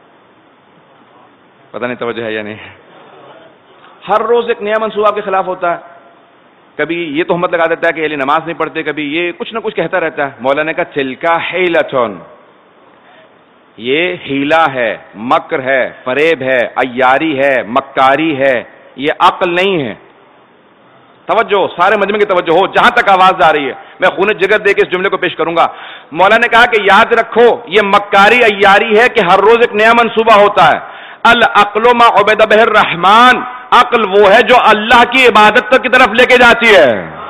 پتہ نہیں توجہ ہے یا نہیں؟ ہر روز ایک نیا منصوبہ آپ کے خلاف ہوتا ہے۔ کبھی یہ تہمت لگا دیتا ہے کہ علی نماز نہیں پڑھتے، کبھی یہ کچھ نہ کچھ کہتا رہتا ہے۔ مولا نے کہا تلکا حیلۃ، یہ ہیلا ہے، مکر ہے، فریب ہے، عیاری ہے، مکاری ہے، یہ عقل نہیں ہے۔ توجہ، سارے مجمع کی توجہ ہو، جہاں تک آواز آ رہی ہے میں خون جگر دے کے اس جملے کو پیش کروں گا۔ مولا نے کہا کہ یاد رکھو یہ مکاری عیاری ہے کہ ہر روز ایک نیا منصوبہ ہوتا ہے۔ العقل ما عبد بہ الرحمن، عقل وہ ہے جو اللہ کی عبادت کی طرف لے کے جاتی ہے،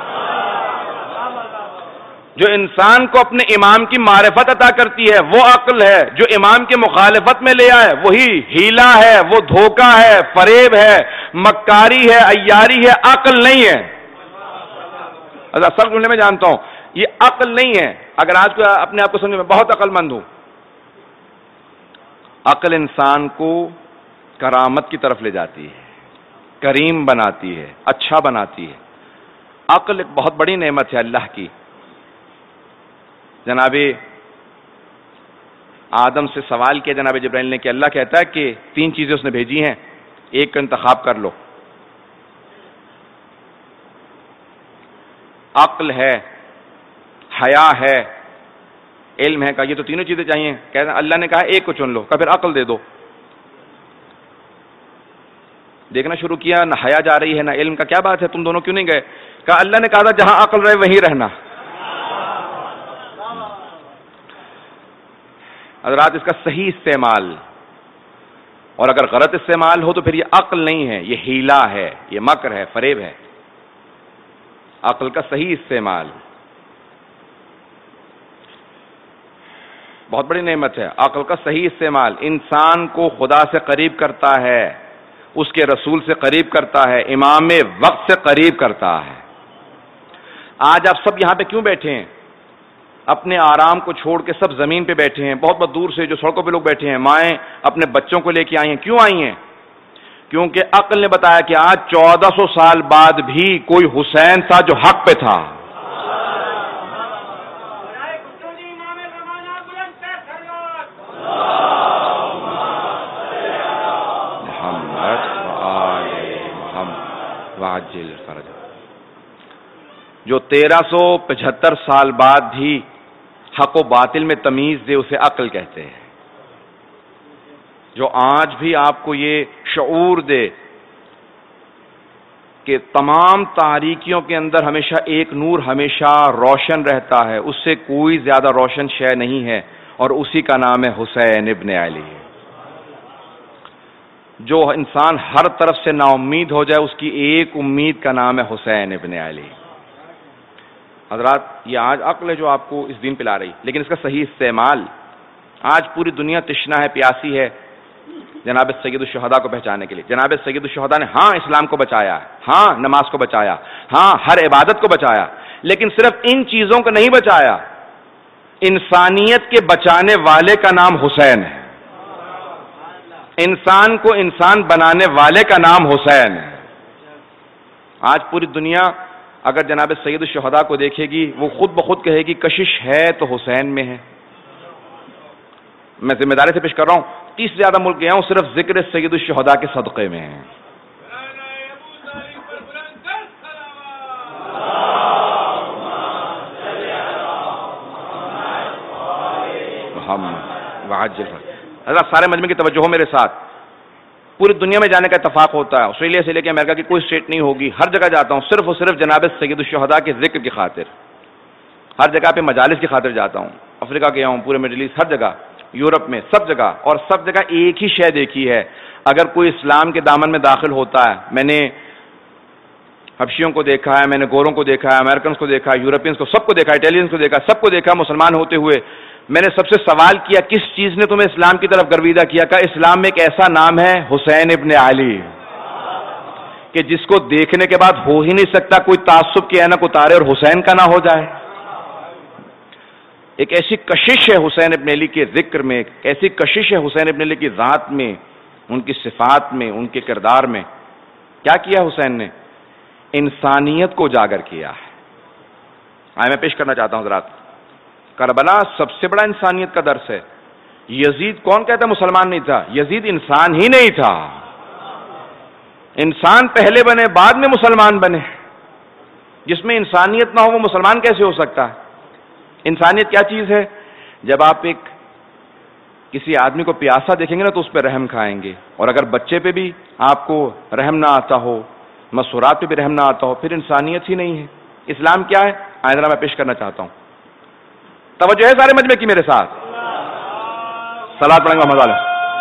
جو انسان کو اپنے امام کی معرفت عطا کرتی ہے، وہ عقل ہے۔ جو امام کی مخالفت میں لے آئے وہی ہیلا ہے، وہ دھوکہ ہے، فریب ہے، مکاری ہے، عیاری ہے، عقل نہیں ہے۔ اصل جملے میں جانتا ہوں یہ عقل نہیں ہے۔ اگر آج کو اپنے آپ کو سمجھے میں بہت عقل مند ہوں، عقل انسان کو کرامت کی طرف لے جاتی ہے، کریم بناتی ہے، اچھا بناتی ہے۔ عقل ایک بہت بڑی نعمت ہے اللہ کی۔ جناب آدم سے سوال کیا جناب جبرائیل نے کہ اللہ کہتا ہے کہ 3 چیزیں اس نے بھیجی ہیں، ایک کا انتخاب کر لو۔ عقل ہے، حیا ہے، علم ہے۔ کہا یہ تو تینوں چیزیں چاہیے۔ کہتا اللہ نے کہا ایک کو چن لو، کہا پھر عقل دے دو۔ دیکھنا شروع کیا، نہ حیا جا رہی ہے نہ علم، کا کیا بات ہے تم دونوں کیوں نہیں گئے؟ کہا اللہ نے کہا تھا جہاں عقل رہے وہیں رہنا۔ حضرات اس کا صحیح استعمال، اور اگر غلط استعمال ہو تو پھر یہ عقل نہیں ہے، یہ ہیلا ہے، یہ مکر ہے، فریب ہے۔ عقل کا صحیح استعمال بہت بڑی نعمت ہے۔ عقل کا صحیح استعمال انسان کو خدا سے قریب کرتا ہے، اس کے رسول سے قریب کرتا ہے، امام وقت سے قریب کرتا ہے۔ آج آپ سب یہاں پہ کیوں بیٹھے ہیں؟ اپنے آرام کو چھوڑ کے سب زمین پہ بیٹھے ہیں، بہت بہت دور سے جو سڑکوں پہ لوگ بیٹھے ہیں، مائیں اپنے بچوں کو لے کے آئی ہیں۔ کیوں آئی ہیں؟ کیونکہ عقل نے بتایا کہ آج 1400 سال بعد بھی کوئی حسین تھا جو حق پہ تھا۔ جو 1375 سال بعد بھی حق و باطل میں تمیز دے اسے عقل کہتے ہیں۔ جو آج بھی آپ کو یہ شعور دے کہ تمام تاریکیوں کے اندر ہمیشہ ایک نور ہمیشہ روشن رہتا ہے، اس سے کوئی زیادہ روشن شے نہیں ہے، اور اسی کا نام ہے حسین ابن علی۔ جو انسان ہر طرف سے نا امید ہو جائے اس کی ایک امید کا نام ہے حسین ابن علی۔ حضرات یہ آج عقل ہے جو آپ کو اس دین پہ لا رہی، لیکن اس کا صحیح استعمال، آج پوری دنیا تشنا ہے، پیاسی ہے جناب سید الشہداء کو پہچانے کے لیے۔ جناب سید الشہداء نے ہاں اسلام کو بچایا، ہاں نماز کو بچایا، ہاں ہر عبادت کو بچایا، لیکن صرف ان چیزوں کو نہیں بچایا، انسانیت کے بچانے والے کا نام حسین ہے، انسان کو انسان بنانے والے کا نام حسین ہے۔ آج پوری دنیا اگر جناب سید الشہداء کو دیکھے گی وہ خود بخود کہے گی کشش ہے تو حسین میں ہے۔ میں ذمہ داری سے پیش کر رہا ہوں، 30 سے زیادہ ملک گیا ہوں، صرف ذکر سید الشہداء کے صدقے میں ہے۔ حضرات سارے مجمع کی توجہ ہو میرے ساتھ۔ پوری دنیا میں جانے کا اتفاق ہوتا ہے، آسٹریلیا سے لے کے امریکہ کی کوئی اسٹیٹ نہیں ہوگی، ہر جگہ جاتا ہوں صرف اور صرف جناب سید الشہداء کے ذکر کی خاطر، ہر جگہ پہ مجالس کی خاطر جاتا ہوں۔ افریقہ گیا ہوں، پورے مڈل ایسٹ، ہر جگہ، یورپ میں، سب جگہ، اور سب جگہ ایک ہی شے دیکھی ہے۔ اگر کوئی اسلام کے دامن میں داخل ہوتا ہے، میں نے حبشیوں کو دیکھا ہے، میں نے گوروں کو دیکھا ہے، امریکنز کو دیکھا ہے، یورپینز کو، سب کو دیکھا، اٹیلینز کو دیکھا، سب کو دیکھا مسلمان ہوتے ہوئے۔ میں نے سب سے سوال کیا کس چیز نے تمہیں اسلام کی طرف گرویدہ کیا؟ کہ اسلام میں ایک ایسا نام ہے حسین ابن علی کہ جس کو دیکھنے کے بعد ہو ہی نہیں سکتا کوئی تعصب کی اینک اتارے اور حسین کا نہ ہو جائے۔ ایک ایسی کشش ہے حسین ابن علی کے ذکر میں، ایک ایسی کشش ہے حسین ابن علی کی ذات میں، ان کی صفات میں، ان کے کردار میں۔ کیا کیا حسین نے؟ انسانیت کو اجاگر کیا ہے۔ میں پیش کرنا چاہتا ہوں حضرات، کربلا سب سے بڑا انسانیت کا درس ہے۔ یزید کون کہتا ہے مسلمان نہیں تھا؟ یزید انسان ہی نہیں تھا۔ انسان پہلے بنے بعد میں مسلمان بنے، جس میں انسانیت نہ ہو وہ مسلمان کیسے ہو سکتا ہے؟ انسانیت کیا چیز ہے؟ جب آپ ایک کسی آدمی کو پیاسا دیکھیں گے نا تو اس پہ رحم کھائیں گے، اور اگر بچے پہ بھی آپ کو رحم نہ آتا ہو، مسورات پہ بھی رحم نہ آتا ہو، پھر انسانیت ہی نہیں ہے۔ اسلام کیا ہے آئندہ میں پیش کرنا چاہتا ہوں، توجہ ہے سارے مجمع کی میرے ساتھ؟ صلاۃ پڑھیں گے مزہ لیں۔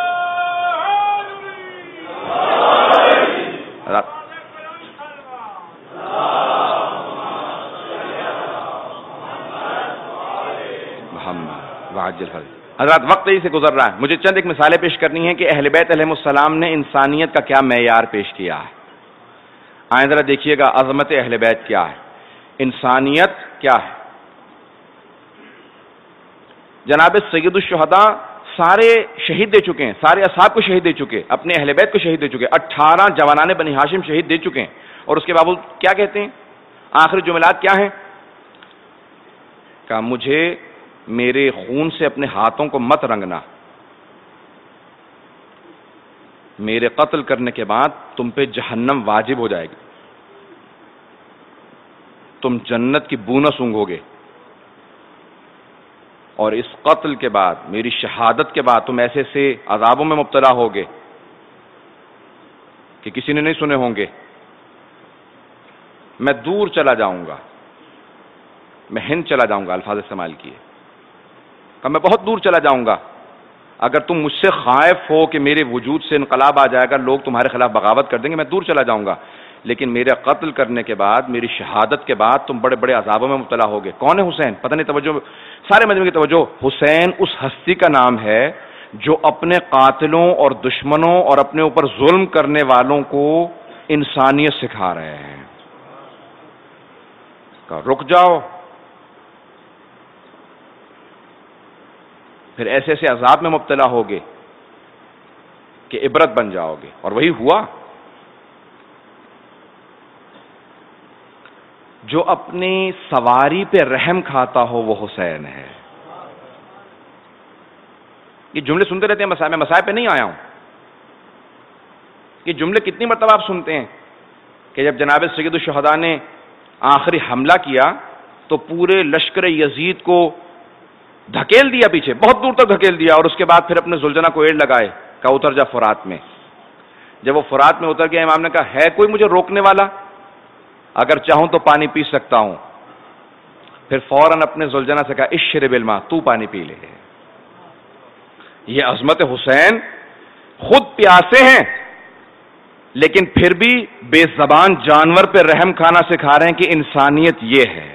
حضرات وقت ہی سے گزر رہا ہے، مجھے چند ایک مثالیں پیش کرنی ہیں کہ اہل بیت علیہ السلام نے انسانیت کا کیا معیار پیش کیا ہے۔ آئیں ذرا دیکھیے گا عظمت اہل بیت کیا ہے، انسانیت کیا ہے۔ جناب سید الشہداء سارے شہید دے چکے ہیں، سارے اصحاب کو شہید دے چکے، اپنے اہل بیت کو شہید دے چکے، 18 جوانان بنی ہاشم شہید دے چکے ہیں، اور اس کے باوجود کیا کہتے ہیں؟ آخری جملات کیا ہیں؟ کہ مجھے میرے خون سے اپنے ہاتھوں کو مت رنگنا، میرے قتل کرنے کے بعد تم پہ جہنم واجب ہو جائے گی، تم جنت کی بو نہ سونگھو گے، اور اس قتل کے بعد میری شہادت کے بعد تم ایسے سے عذابوں میں مبتلا ہوگے کہ کسی نے نہیں سنے ہوں گے۔ میں دور چلا جاؤں گا، میں ہند چلا جاؤں گا، الفاظ استعمال کیے کہ میں بہت دور چلا جاؤں گا، اگر تم مجھ سے خائف ہو کہ میرے وجود سے انقلاب آ جائے گا، لوگ تمہارے خلاف بغاوت کر دیں گے، میں دور چلا جاؤں گا، لیکن میرے قتل کرنے کے بعد میری شہادت کے بعد تم بڑے بڑے عذابوں میں مبتلا ہوگے۔ کون ہے حسین؟ پتہ نہیں، توجہ سارے مجمع کی توجہ، حسین اس ہستی کا نام ہے جو اپنے قاتلوں اور دشمنوں اور اپنے اوپر ظلم کرنے والوں کو انسانیت سکھا رہے ہیں۔ رک جاؤ، پھر ایسے ایسے عذاب میں مبتلا ہوگے کہ عبرت بن جاؤ گے، اور وہی ہوا۔ جو اپنی سواری پہ رحم کھاتا ہو وہ حسین ہے۔ یہ جملے سنتے رہتے ہیں مسائل میں، مسائل پہ نہیں آیا ہوں، یہ جملے کتنی مرتبہ آپ سنتے ہیں کہ جب جناب سید الشہداء نے آخری حملہ کیا تو پورے لشکر یزید کو دھکیل دیا پیچھے، بہت دور تک دھکیل دیا، اور اس کے بعد پھر اپنے زلجنہ کو ایڑ لگائے، کہا اتر جا فرات میں۔ جب وہ فرات میں اتر گیا، امام نے کہا ہے کوئی مجھے روکنے والا؟ اگر چاہوں تو پانی پی سکتا ہوں۔ پھر فوراً اپنے زلجنہ سے کہا اشرب الماء، تو پانی پی لے۔ یہ عظمت حسین، خود پیاسے ہیں لیکن پھر بھی بے زبان جانور پہ رحم کھانا سکھا رہے ہیں کہ انسانیت یہ ہے۔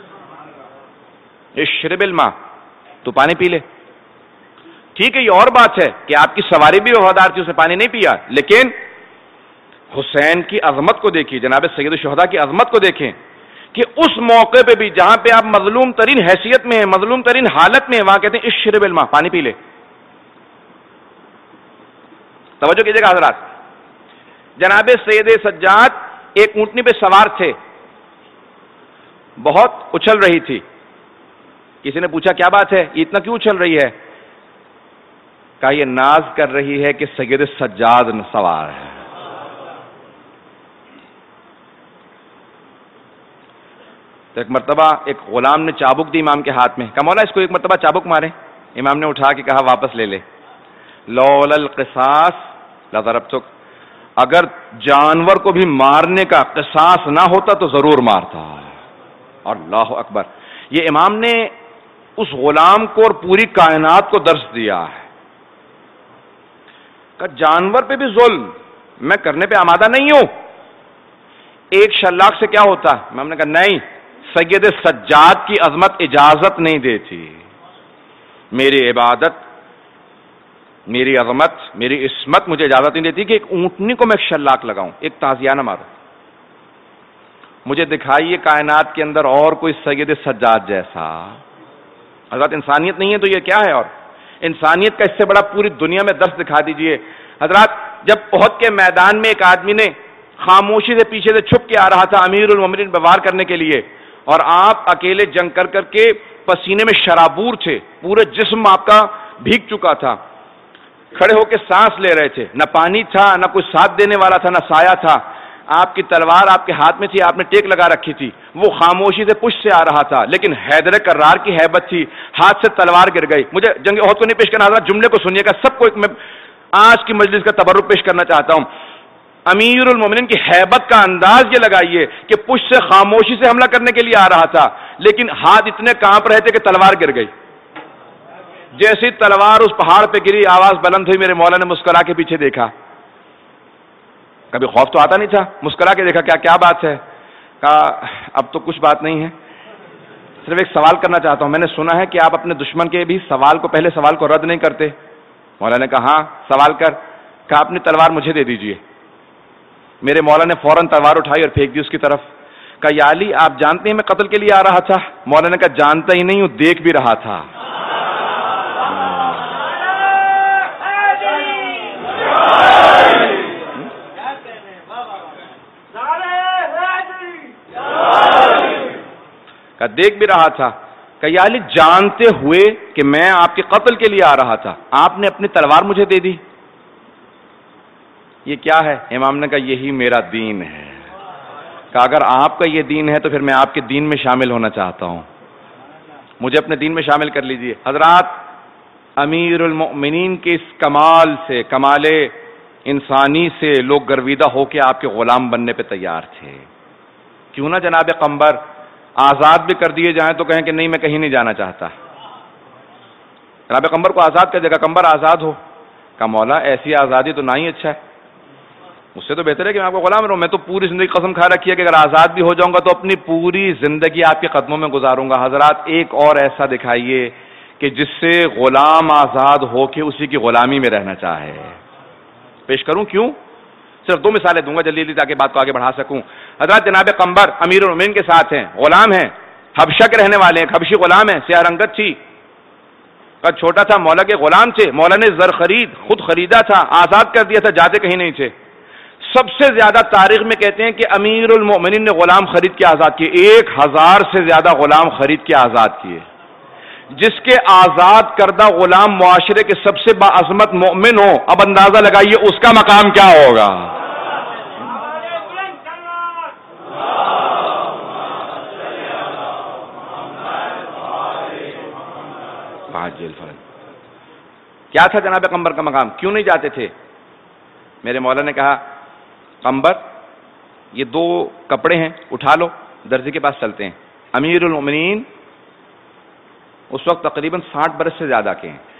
اشرب الماء، تو پانی پی لے۔ ٹھیک ہے، یہ اور بات ہے کہ آپ کی سواری بھی وفادار تھی، اسے پانی نہیں پیا، لیکن حسین کی عظمت کو دیکھیے، جناب سید الشہداء کی عظمت کو دیکھیں کہ اس موقع پہ بھی جہاں پہ آپ مظلوم ترین حیثیت میں ہیں، مظلوم ترین حالت میں ہیں، وہاں کہتے ہیں اشرب الماء، پانی پی لے۔ توجہ کیجیے گا حضرات، جناب سید سجاد ایک اونٹنی پہ سوار تھے، بہت اچھل رہی تھی۔ کسی نے پوچھا کیا بات ہے، یہ اتنا کیوں اچھل رہی ہے؟ کہا یہ ناز کر رہی ہے کہ سید سجاد سوار ہے۔ تو ایک مرتبہ ایک غلام نے چابک دی امام کے ہاتھ میں، کہا مولا اس کو ایک مرتبہ چابک مارے۔ امام نے اٹھا کے کہا واپس لے لے۔ لولا القصاص لضربتک، اگر جانور کو بھی مارنے کا قصاص نہ ہوتا تو ضرور مارتا۔ اللہ اکبر، یہ امام نے اس غلام کو اور پوری کائنات کو درس دیا ہے کہ جانور پہ بھی ظلم میں کرنے پہ آمادہ نہیں ہوں۔ ایک شلاق سے کیا ہوتا؟ امام نے کہا نہیں، سید سجاد کی عظمت اجازت نہیں دیتی، میری عبادت، میری عظمت، میری عصمت مجھے اجازت نہیں دیتی کہ ایک اونٹنی کو میں ایک شلاق لگاؤں، ایک تازیہ نہ ماروں۔ مجھے دکھائیے کائنات کے اندر اور کوئی سید سجاد جیسا۔ حضرات انسانیت نہیں ہے تو یہ کیا ہے؟ اور انسانیت کا اس سے بڑا پوری دنیا میں درس دکھا دیجئے۔ حضرات جب احد کے میدان میں ایک آدمی نے خاموشی سے پیچھے سے چھپ کے آ رہا تھا امیر المومنین پہ وار کرنے کے لیے، اور آپ اکیلے جنگ کر کر کے پسینے میں شرابور تھے، پورے جسم آپ کا بھیگ چکا تھا، کھڑے ہو کے سانس لے رہے تھے، نہ پانی تھا، نہ کوئی ساتھ دینے والا تھا، نہ سایہ تھا۔ آپ کی تلوار آپ کے ہاتھ میں تھی، آپ نے ٹیک لگا رکھی تھی، وہ خاموشی سے پشت سے آ رہا تھا، لیکن حیدر کرار کی ہیبت تھی، ہاتھ سے تلوار گر گئی. مجھے جنگ احد کو نہیں پیش کرنا حضرات، جملے کو سنیے گا، سب کو میں آج کی مجلس کا تبرک پیش کرنا چاہتا ہوں. امیر المومنین کی ہیبت کا انداز یہ لگائیے کہ پشت سے خاموشی سے حملہ کرنے کے لیے آ رہا تھا، لیکن ہاتھ اتنے کانپ رہے تھے کہ تلوار گر گئی. جیسی تلوار اس پہاڑ پہ گری، آواز بلند ہوئی، میرے مولا نے مسکرا کے پیچھے دیکھا. کبھی خوف تو آتا نہیں تھا، مسکرا کے دیکھا، کیا بات ہے؟ کہا اب تو کچھ بات نہیں ہے، صرف ایک سوال کرنا چاہتا ہوں. میں نے سنا ہے کہ آپ اپنے دشمن کے بھی پہلے سوال کو رد نہیں کرتے. مولا نے کہا ہاں سوال کر. کہا اپنی تلوار مجھے دے دیجئے. میرے مولا نے فوراً تلوار اٹھائی اور پھینک دی اس کی طرف. کہا یا علی آپ جانتے ہیں میں قتل کے لیے آ رہا تھا؟ مولا نے کہا جانتا ہی نہیں ہوں، دیکھ بھی رہا تھا. دیکھ بھی رہا تھا. کہ یا علی جانتے ہوئے کہ میں آپ کے قتل کے لیے آ رہا تھا، آپ نے اپنی تلوار مجھے دے دی، یہ کیا ہے؟ امام نے کہا یہی میرا دین ہے. کہ اگر آپ کا یہ دین ہے تو پھر میں آپ کے دین میں شامل ہونا چاہتا ہوں، مجھے اپنے دین میں شامل کر لیجئے. حضرات امیر المؤمنین کے اس کمال سے، کمال انسانی سے لوگ گرویدہ ہو کے آپ کے غلام بننے پہ تیار تھے. کیوں نہ جناب قمبر آزاد بھی کر دیے جائیں تو کہیں کہ نہیں میں کہیں نہیں جانا چاہتا. جناب قمبر کو آزاد کر دے گا، قمبر آزاد ہو. کہا مولا ایسی آزادی تو نہ ہی اچھا ہے، اس سے تو بہتر ہے کہ میں آپ کو غلام رہوں. میں تو پوری زندگی قسم کھا رکھی ہے کہ اگر آزاد بھی ہو جاؤں گا تو اپنی پوری زندگی آپ کے قدموں میں گزاروں گا. حضرات ایک اور ایسا دکھائیے کہ جس سے غلام آزاد ہو کے اسی کی غلامی میں رہنا چاہے. پیش کروں کیوں؟ صرف 2 مثالیں دوں گا جلدی جلدی تاکہ بات کو آگے بڑھا سکوں. حضرات جناب قمبر امیر المومنین کے ساتھ ہیں، غلام ہیں، حبشہ کے رہنے والے ہیں، حبشی غلام ہیں، سیاہ رنگت تھی، قد چھوٹا تھا، مولا کے غلام تھے. مولا نے زر خود خریدا تھا، آزاد کر دیا تھا، جاتے کہیں نہیں تھے. سب سے زیادہ تاریخ میں کہتے ہیں کہ امیر المومنین نے غلام خرید کے آزاد کیے، 1000 سے زیادہ غلام خرید کے آزاد کیے. جس کے آزاد کردہ غلام معاشرے کے سب سے باعظمت مومن ہو، اب اندازہ لگائیے اس کا مقام کیا ہوگا. کیا تھا جناب قمبر کا مقام؟ کیوں نہیں جاتے تھے؟ میرے مولا نے کہا قمبر یہ 2 کپڑے ہیں، اٹھا لو، درزی کے پاس چلتے ہیں. امیر المومنین اس وقت تقریباً 60 برس سے زیادہ کے ہیں،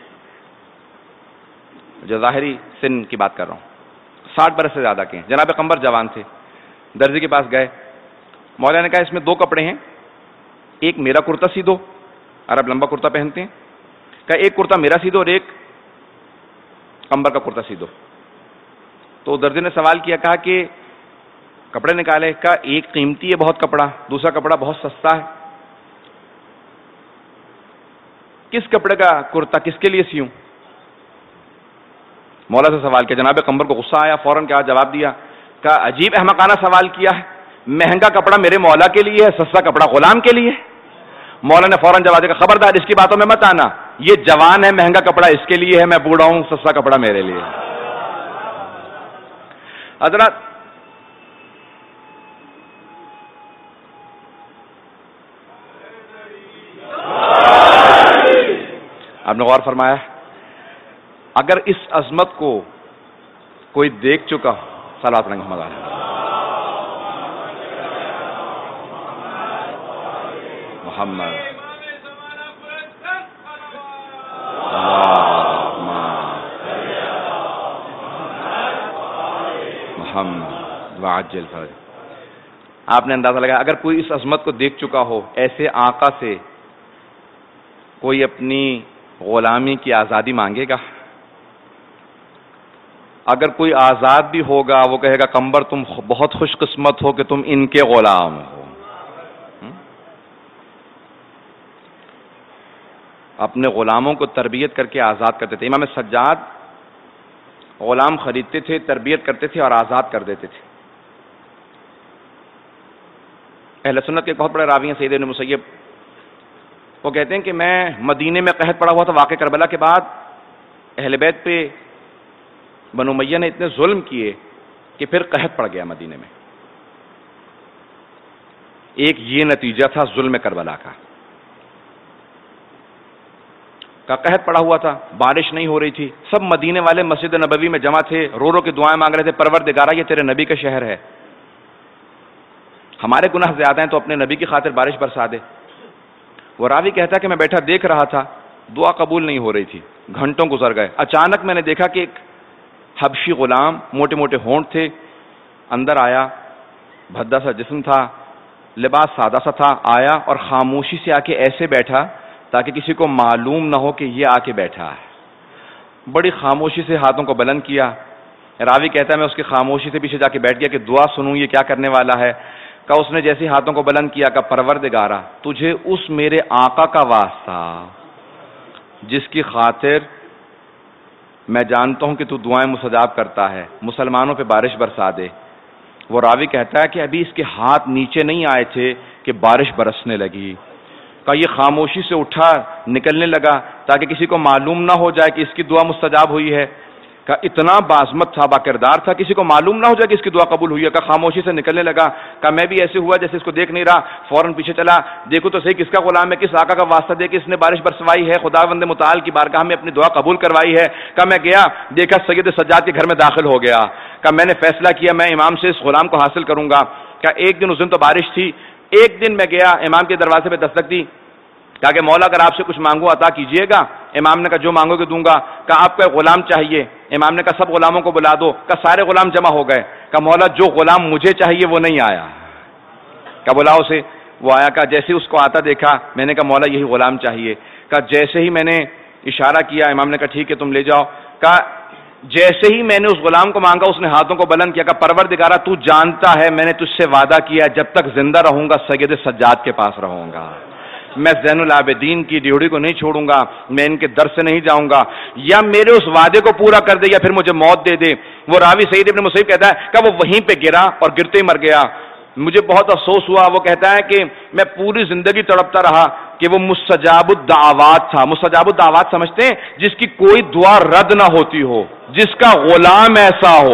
جو ظاہری سن کی بات کر رہا ہوں، 60 برس سے زیادہ کے ہیں. جناب قمبر جوان تھے، درزی کے پاس گئے. مولا نے کہا اس میں 2 کپڑے ہیں، ایک میرا کرتا سی دو، عرب لمبا کرتا پہنتے ہیں. کہا ایک کرتا میرا سی دو اور ایک قمبر کا کرتا سی دو. تو درزی نے سوال کیا، کہا کہ کپڑے نکالے. کہا ایک قیمتی ہے بہت کپڑا، دوسرا کپڑا بہت سستا ہے. کس کپڑے کا کرتا کس کے لیے سیوں؟ مولا سے سوال کیا. جناب قمبر کو غصہ آیا، فوراً کیا جواب دیا. کہا عجیب احمقانہ سوال کیا ہے، مہنگا کپڑا میرے مولا کے لیے ہے، سستا کپڑا غلام کے لیے. مولا نے فوراً جواب دیا خبردار اس کی باتوں میں مت آنا، یہ جوان ہے، مہنگا کپڑا اس کے لیے ہے، میں بوڑھا ہوں، سستا کپڑا میرے لیے. حضرات آپ نے غور فرمایا، اگر اس عظمت کو کوئی دیکھ چکا، صلوات رنگ محمد علیہ محمد محمد وعجل فرج. آپ نے اندازہ لگایا اگر کوئی اس عظمت کو دیکھ چکا ہو، ایسے آقا سے کوئی اپنی غلامی کی آزادی مانگے گا؟ اگر کوئی آزاد بھی ہوگا وہ کہے گا قمبر تم بہت خوش قسمت ہو کہ تم ان کے غلام ہو. اپنے غلاموں کو تربیت کر کے آزاد کرتے تھے. امام سجاد غلام خریدتے تھے، تربیت کرتے تھے اور آزاد کر دیتے تھے. اہل سنت کے بہت بڑے راوی ہیں سعید بن مسیب، وہ کہتے ہیں کہ میں مدینے میں قحط پڑا ہوا تھا واقع کربلا کے بعد. اہل بیت پہ بنو امیہ نے اتنے ظلم کیے کہ پھر قحط پڑ گیا مدینے میں. ایک یہ نتیجہ تھا ظلم کربلا کا قحط پڑا ہوا تھا، بارش نہیں ہو رہی تھی، سب مدینے والے مسجد نبوی میں جمع تھے، رو رو کے دعائیں مانگ رہے تھے، پروردگارا یہ تیرے نبی کا شہر ہے، ہمارے گناہ زیادہ ہیں تو اپنے نبی کی خاطر بارش برسا دے۔ وہ راوی کہتا ہے کہ میں بیٹھا دیکھ رہا تھا، دعا قبول نہیں ہو رہی تھی، گھنٹوں گزر گئے، اچانک میں نے دیکھا کہ ایک حبشی غلام، موٹے موٹے ہونٹ تھے، اندر آیا، بھدا سا جسم تھا، لباس سادہ سا تھا، آیا اور خاموشی سے آ کے ایسے بیٹھا تاکہ کسی کو معلوم نہ ہو کہ یہ آ کے بیٹھا ہے، بڑی خاموشی سے ہاتھوں کو بلند کیا۔ راوی کہتا ہے میں اس کی خاموشی سے پیچھے جا کے بیٹھ گیا کہ دعا سنوں یہ کیا کرنے والا ہے۔ کہا اس نے جیسے ہاتھوں کو بلند کیا، کہا پروردگارا تجھے اس میرے آقا کا واسطہ جس کی خاطر میں جانتا ہوں کہ تو دعائیں مستجاب کرتا ہے، مسلمانوں پہ بارش برسا دے۔ وہ راوی کہتا ہے کہ ابھی اس کے ہاتھ نیچے نہیں آئے تھے کہ بارش برسنے لگی۔ کہا یہ خاموشی سے اٹھا، نکلنے لگا تاکہ کسی کو معلوم نہ ہو جائے کہ اس کی دعا مستجاب ہوئی ہے۔ کہا اتنا باعظمت تھا، باکردار تھا، کسی کو معلوم نہ ہو جائے کہ اس کی دعا قبول ہوئی ہے۔ کہا خاموشی سے نکلنے لگا۔ کہا میں بھی ایسے ہوا جیسے اس کو دیکھ نہیں رہا، فوراً پیچھے چلا، دیکھو تو صحیح کس کا غلام ہے، کس آقا کا واسطہ دے کے اس نے بارش برسوائی ہے، خداوند متعال کی بارگاہ میں اپنی دعا قبول کروائی ہے۔ کہا میں گیا، دیکھا سید سجاد کے گھر میں داخل ہو گیا۔ کہا میں نے فیصلہ کیا میں امام سے اس غلام کو حاصل کروں گا۔ کہا ایک دن، اس دن تو بارش تھی، ایک دن میں گیا، امام کے دروازے پہ دستک دی، کہا کہ مولا اگر آپ سے کچھ مانگو عطا کیجئے گا۔ امام نے کہا جو مانگو گے دوں گا۔ کہا آپ کو ایک غلام چاہیے۔ امام نے کہا سب غلاموں کو بلا دو۔ کہا سارے غلام جمع ہو گئے۔ کہا مولا جو غلام مجھے چاہیے وہ نہیں آیا۔ کہا بلاؤ اسے۔ وہ آیا۔ کہا جیسے اس کو آتا دیکھا میں نے کہا مولا یہی غلام چاہیے۔ کہا جیسے ہی میں نے اشارہ کیا امام نے کہا ٹھیک ہے تم لے جاؤ۔ کہا جیسے ہی میں نے اس غلام کو مانگا اس نے ہاتھوں کو بلند کیا، کہا پروردگارا تو جانتا ہے میں نے تجھ سے وعدہ کیا جب تک زندہ رہوں گا سید سجاد کے پاس رہوں گا، میں زین العابدین کی ڈیوڑی کو نہیں چھوڑوں گا، میں ان کے در سے نہیں جاؤں گا، یا میرے اس وعدے کو پورا کر دے یا پھر مجھے موت دے دے۔ وہ راوی سعید ابن مسیب کہتا ہے کہ وہ وہیں پہ گرا اور گرتے ہی مر گیا۔ مجھے بہت افسوس ہوا۔ وہ کہتا ہے کہ میں پوری زندگی تڑپتا رہا کہ وہ مستجاب الدعوات تھا۔ مستجاب الدعوات سمجھتے ہیں؟ جس کی کوئی دعا رد نہ ہوتی ہو، جس کا غلام ایسا ہو،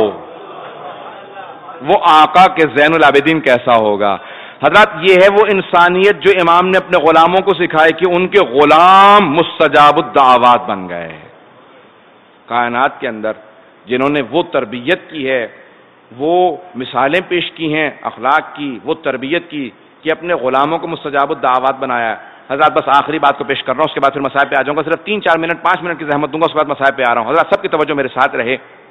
وہ آقا کے زین العابدین کیسا ہوگا۔ حضرات یہ ہے وہ انسانیت جو امام نے اپنے غلاموں کو سکھائی کہ ان کے غلام مستجاب الدعوات بن گئے۔ کائنات کے اندر جنہوں نے وہ تربیت کی ہے، وہ مثالیں پیش کی ہیں اخلاق کی، وہ تربیت کی کہ اپنے غلاموں کو مستجاب الدعوات بنایا۔ حضرات بس آخری بات کو پیش کر رہا ہوں، اس کے بعد پھر مسائل پہ آ جاؤں گا، صرف 3-4 منٹ 5 منٹ کی زحمت دوں گا، اس کے بعد مسائل پہ آ رہا ہوں۔ حضرات سب کی توجہ میرے ساتھ رہے۔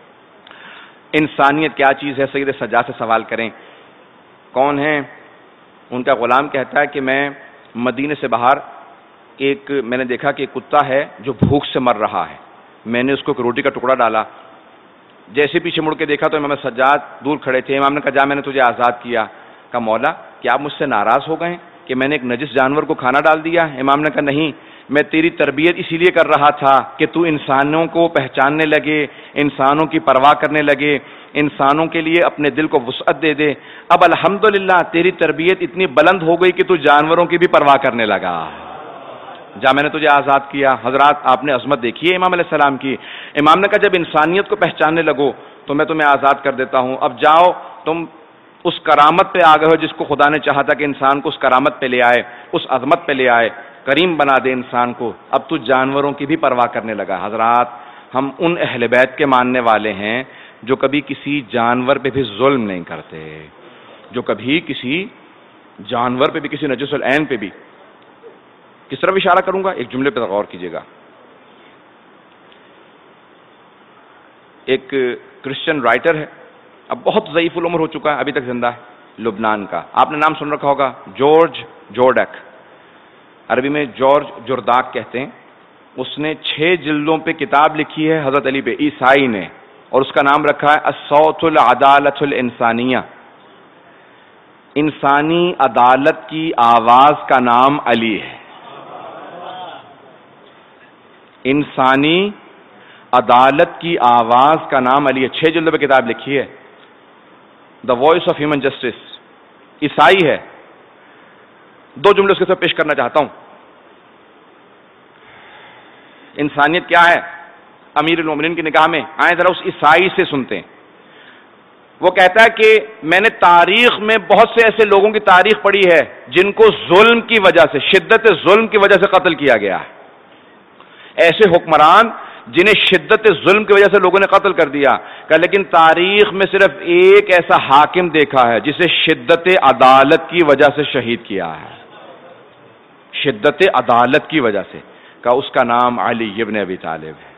انسانیت کیا چیز ہے؟ سید سجاد سے سوال کریں کون ہیں؟ ان کا غلام کہتا ہے کہ میں مدینے سے باہر میں نے دیکھا کہ ایک کتا ہے جو بھوک سے مر رہا ہے، میں نے اس کو ایک روٹی کا ٹکڑا ڈالا، جیسے پیچھے مڑ کے دیکھا تو امام سجاد دور کھڑے تھے۔ امام نے کہا جا میں نے تجھے آزاد کیا۔ کہا مولا کیا آپ مجھ سے ناراض ہو گئے کہ میں نے ایک نجس جانور کو کھانا ڈال دیا؟ امام نے کہا نہیں، میں تیری تربیت اسی لیے کر رہا تھا کہ تو انسانوں کو پہچاننے لگے، انسانوں کی پرواہ کرنے لگے، انسانوں کے لیے اپنے دل کو وسعت دے دے۔ اب الحمدللہ تیری تربیت اتنی بلند ہو گئی کہ تو جانوروں کی بھی پرواہ کرنے لگا، جا میں نے تجھے آزاد کیا۔ حضرات آپ نے عظمت دیکھی ہے امام علیہ السلام کی۔ امام نے کہا جب انسانیت کو پہچاننے لگو تو میں تمہیں آزاد کر دیتا ہوں، اب جاؤ تم اس کرامت پہ آ گئے ہو جس کو خدا نے چاہا تھا کہ انسان کو اس کرامت پہ لے آئے، اس عظمت پہ لے آئے، کریم بنا دے انسان کو، اب تو جانوروں کی بھی پرواہ کرنے لگا۔ حضرات ہم ان اہل بیت کے ماننے والے ہیں جو کبھی کسی جانور پہ بھی ظلم نہیں کرتے، جو کبھی کسی جانور پہ بھی، کسی نجس العین پہ بھی۔ کس طرف اشارہ کروں گا؟ ایک جملے پہ غور کیجیے گا۔ ایک کرسچن رائٹر ہے، اب بہت ضعیف العمر ہو چکا ہے، ابھی تک زندہ ہے، لبنان کا، آپ نے نام سن رکھا ہوگا، جارج جورڈیک، عربی میں جارج جورداک کہتے ہیں۔ اس نے 6 جلدوں پہ کتاب لکھی ہے حضرت علی پہ، عیسائی نے، اور اس کا نام رکھا ہے الصوت العدالۃ الانسانیہ، انسانی عدالت کی آواز کا نام علی ہے۔ انسانی عدالت کی آواز کا نام علی ہے، 6 جلدوں پہ کتاب لکھی ہے، the voice of human justice, عیسائی ہے۔ 2 جملے اس کے ساتھ پیش کرنا چاہتا ہوں۔ انسانیت کیا ہے امیر المومنین کی نگاہ میں؟ آئیں ذرا اس عیسائی سے سنتے ہیں۔ وہ کہتا ہے کہ میں نے تاریخ میں بہت سے ایسے لوگوں کی تاریخ پڑھی ہے جن کو ظلم کی وجہ سے، شدت ظلم کی وجہ سے قتل کیا گیا ہے، ایسے حکمران جنہیں شدت ظلم کی وجہ سے لوگوں نے قتل کر دیا کہ لیکن تاریخ میں صرف ایک ایسا حاکم دیکھا ہے جسے شدت عدالت کی وجہ سے شہید کیا ہے، شدت عدالت کی وجہ سے، کہ اس کا نام علی ابن ابی طالب ہے۔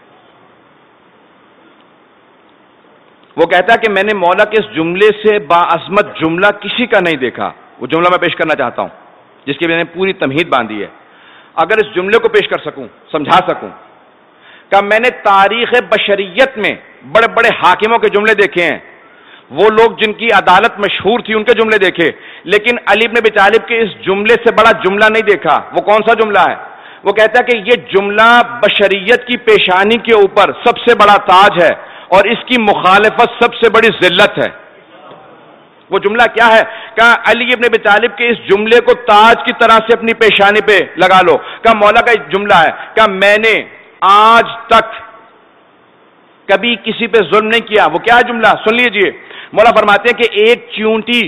وہ کہتا ہے کہ میں نے مولا کے اس جملے سے باعظمت جملہ کسی کا نہیں دیکھا۔ وہ جملہ میں پیش کرنا چاہتا ہوں جس کی میں نے پوری تمہید باندھی ہے، اگر اس جملے کو پیش کر سکوں، سمجھا سکوں، کہ میں نے تاریخ بشریت میں بڑے بڑے حاکموں کے جملے دیکھے ہیں، وہ لوگ جن کی عدالت مشہور تھی ان کے جملے دیکھے، لیکن علی ابن ابی طالب کے اس جملے سے بڑا جملہ نہیں دیکھا۔ وہ کون سا جملہ ہے؟ وہ کہتا ہے کہ یہ جملہ بشریت کی پیشانی کے اوپر سب سے بڑا تاج ہے اور اس کی مخالفت سب سے بڑی ذلت ہے۔ وہ جملہ کیا ہے؟ کہ علی ابن ابی طالب کے اس جملے کو تاج کی طرح سے اپنی پیشانی پہ لگا لو، کہ مولا کا جملہ ہے کہ میں نے آج تک کبھی کسی پہ ظلم نہیں کیا۔ وہ کیا ہے جملہ؟ سن لیجئے، مولا فرماتے ہیں کہ ایک چیونٹی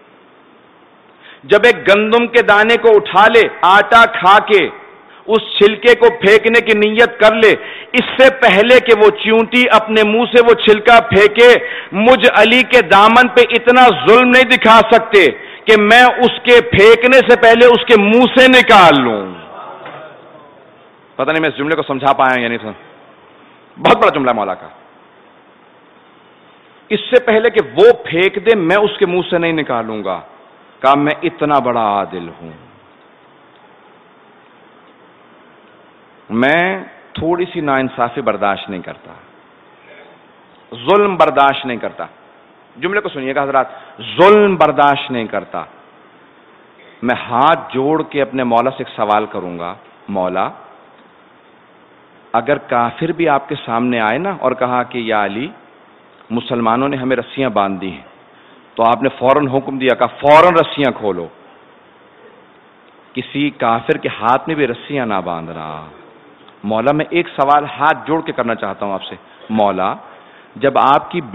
جب ایک گندم کے دانے کو اٹھا لے، آٹا کھا کے اس چھلکے کو پھینکنے کی نیت کر لے، اس سے پہلے کہ وہ چیونٹی اپنے منہ سے وہ چھلکا پھینکے، مجھ علی کے دامن پہ اتنا ظلم نہیں دکھا سکتے کہ میں اس کے پھینکنے سے پہلے اس کے منہ سے نکال لوں۔ پتہ نہیں میں اس جملے کو سمجھا پایا یا نہیں، بہت بڑا جملہ مولا کا۔ اس سے پہلے کہ وہ پھینک دے میں اس کے منہ سے نہیں نکالوں گا، کہا میں اتنا بڑا عادل ہوں، میں تھوڑی سی ناانصافی برداشت نہیں کرتا، ظلم برداشت نہیں کرتا۔ جملے کو سنیے گا حضرات، ظلم برداشت نہیں کرتا۔ میں ہاتھ جوڑ کے اپنے مولا سے ایک سوال کروں گا، مولا اگر کافر بھی آپ کے سامنے آئے نا اور کہا کہ یا علی مسلمانوں نے ہمیں رسیاں باندھ دی ہیں، تو آپ نے فوراً حکم دیا کہ فوراً رسیاں کھولو، کسی کافر کے ہاتھ میں بھی رسیاں نہ باندھنا۔ مولا میں ایک سوال ہاتھ جوڑ کے کرنا چاہتا ہوں آپ سے، مولا جب آپ کی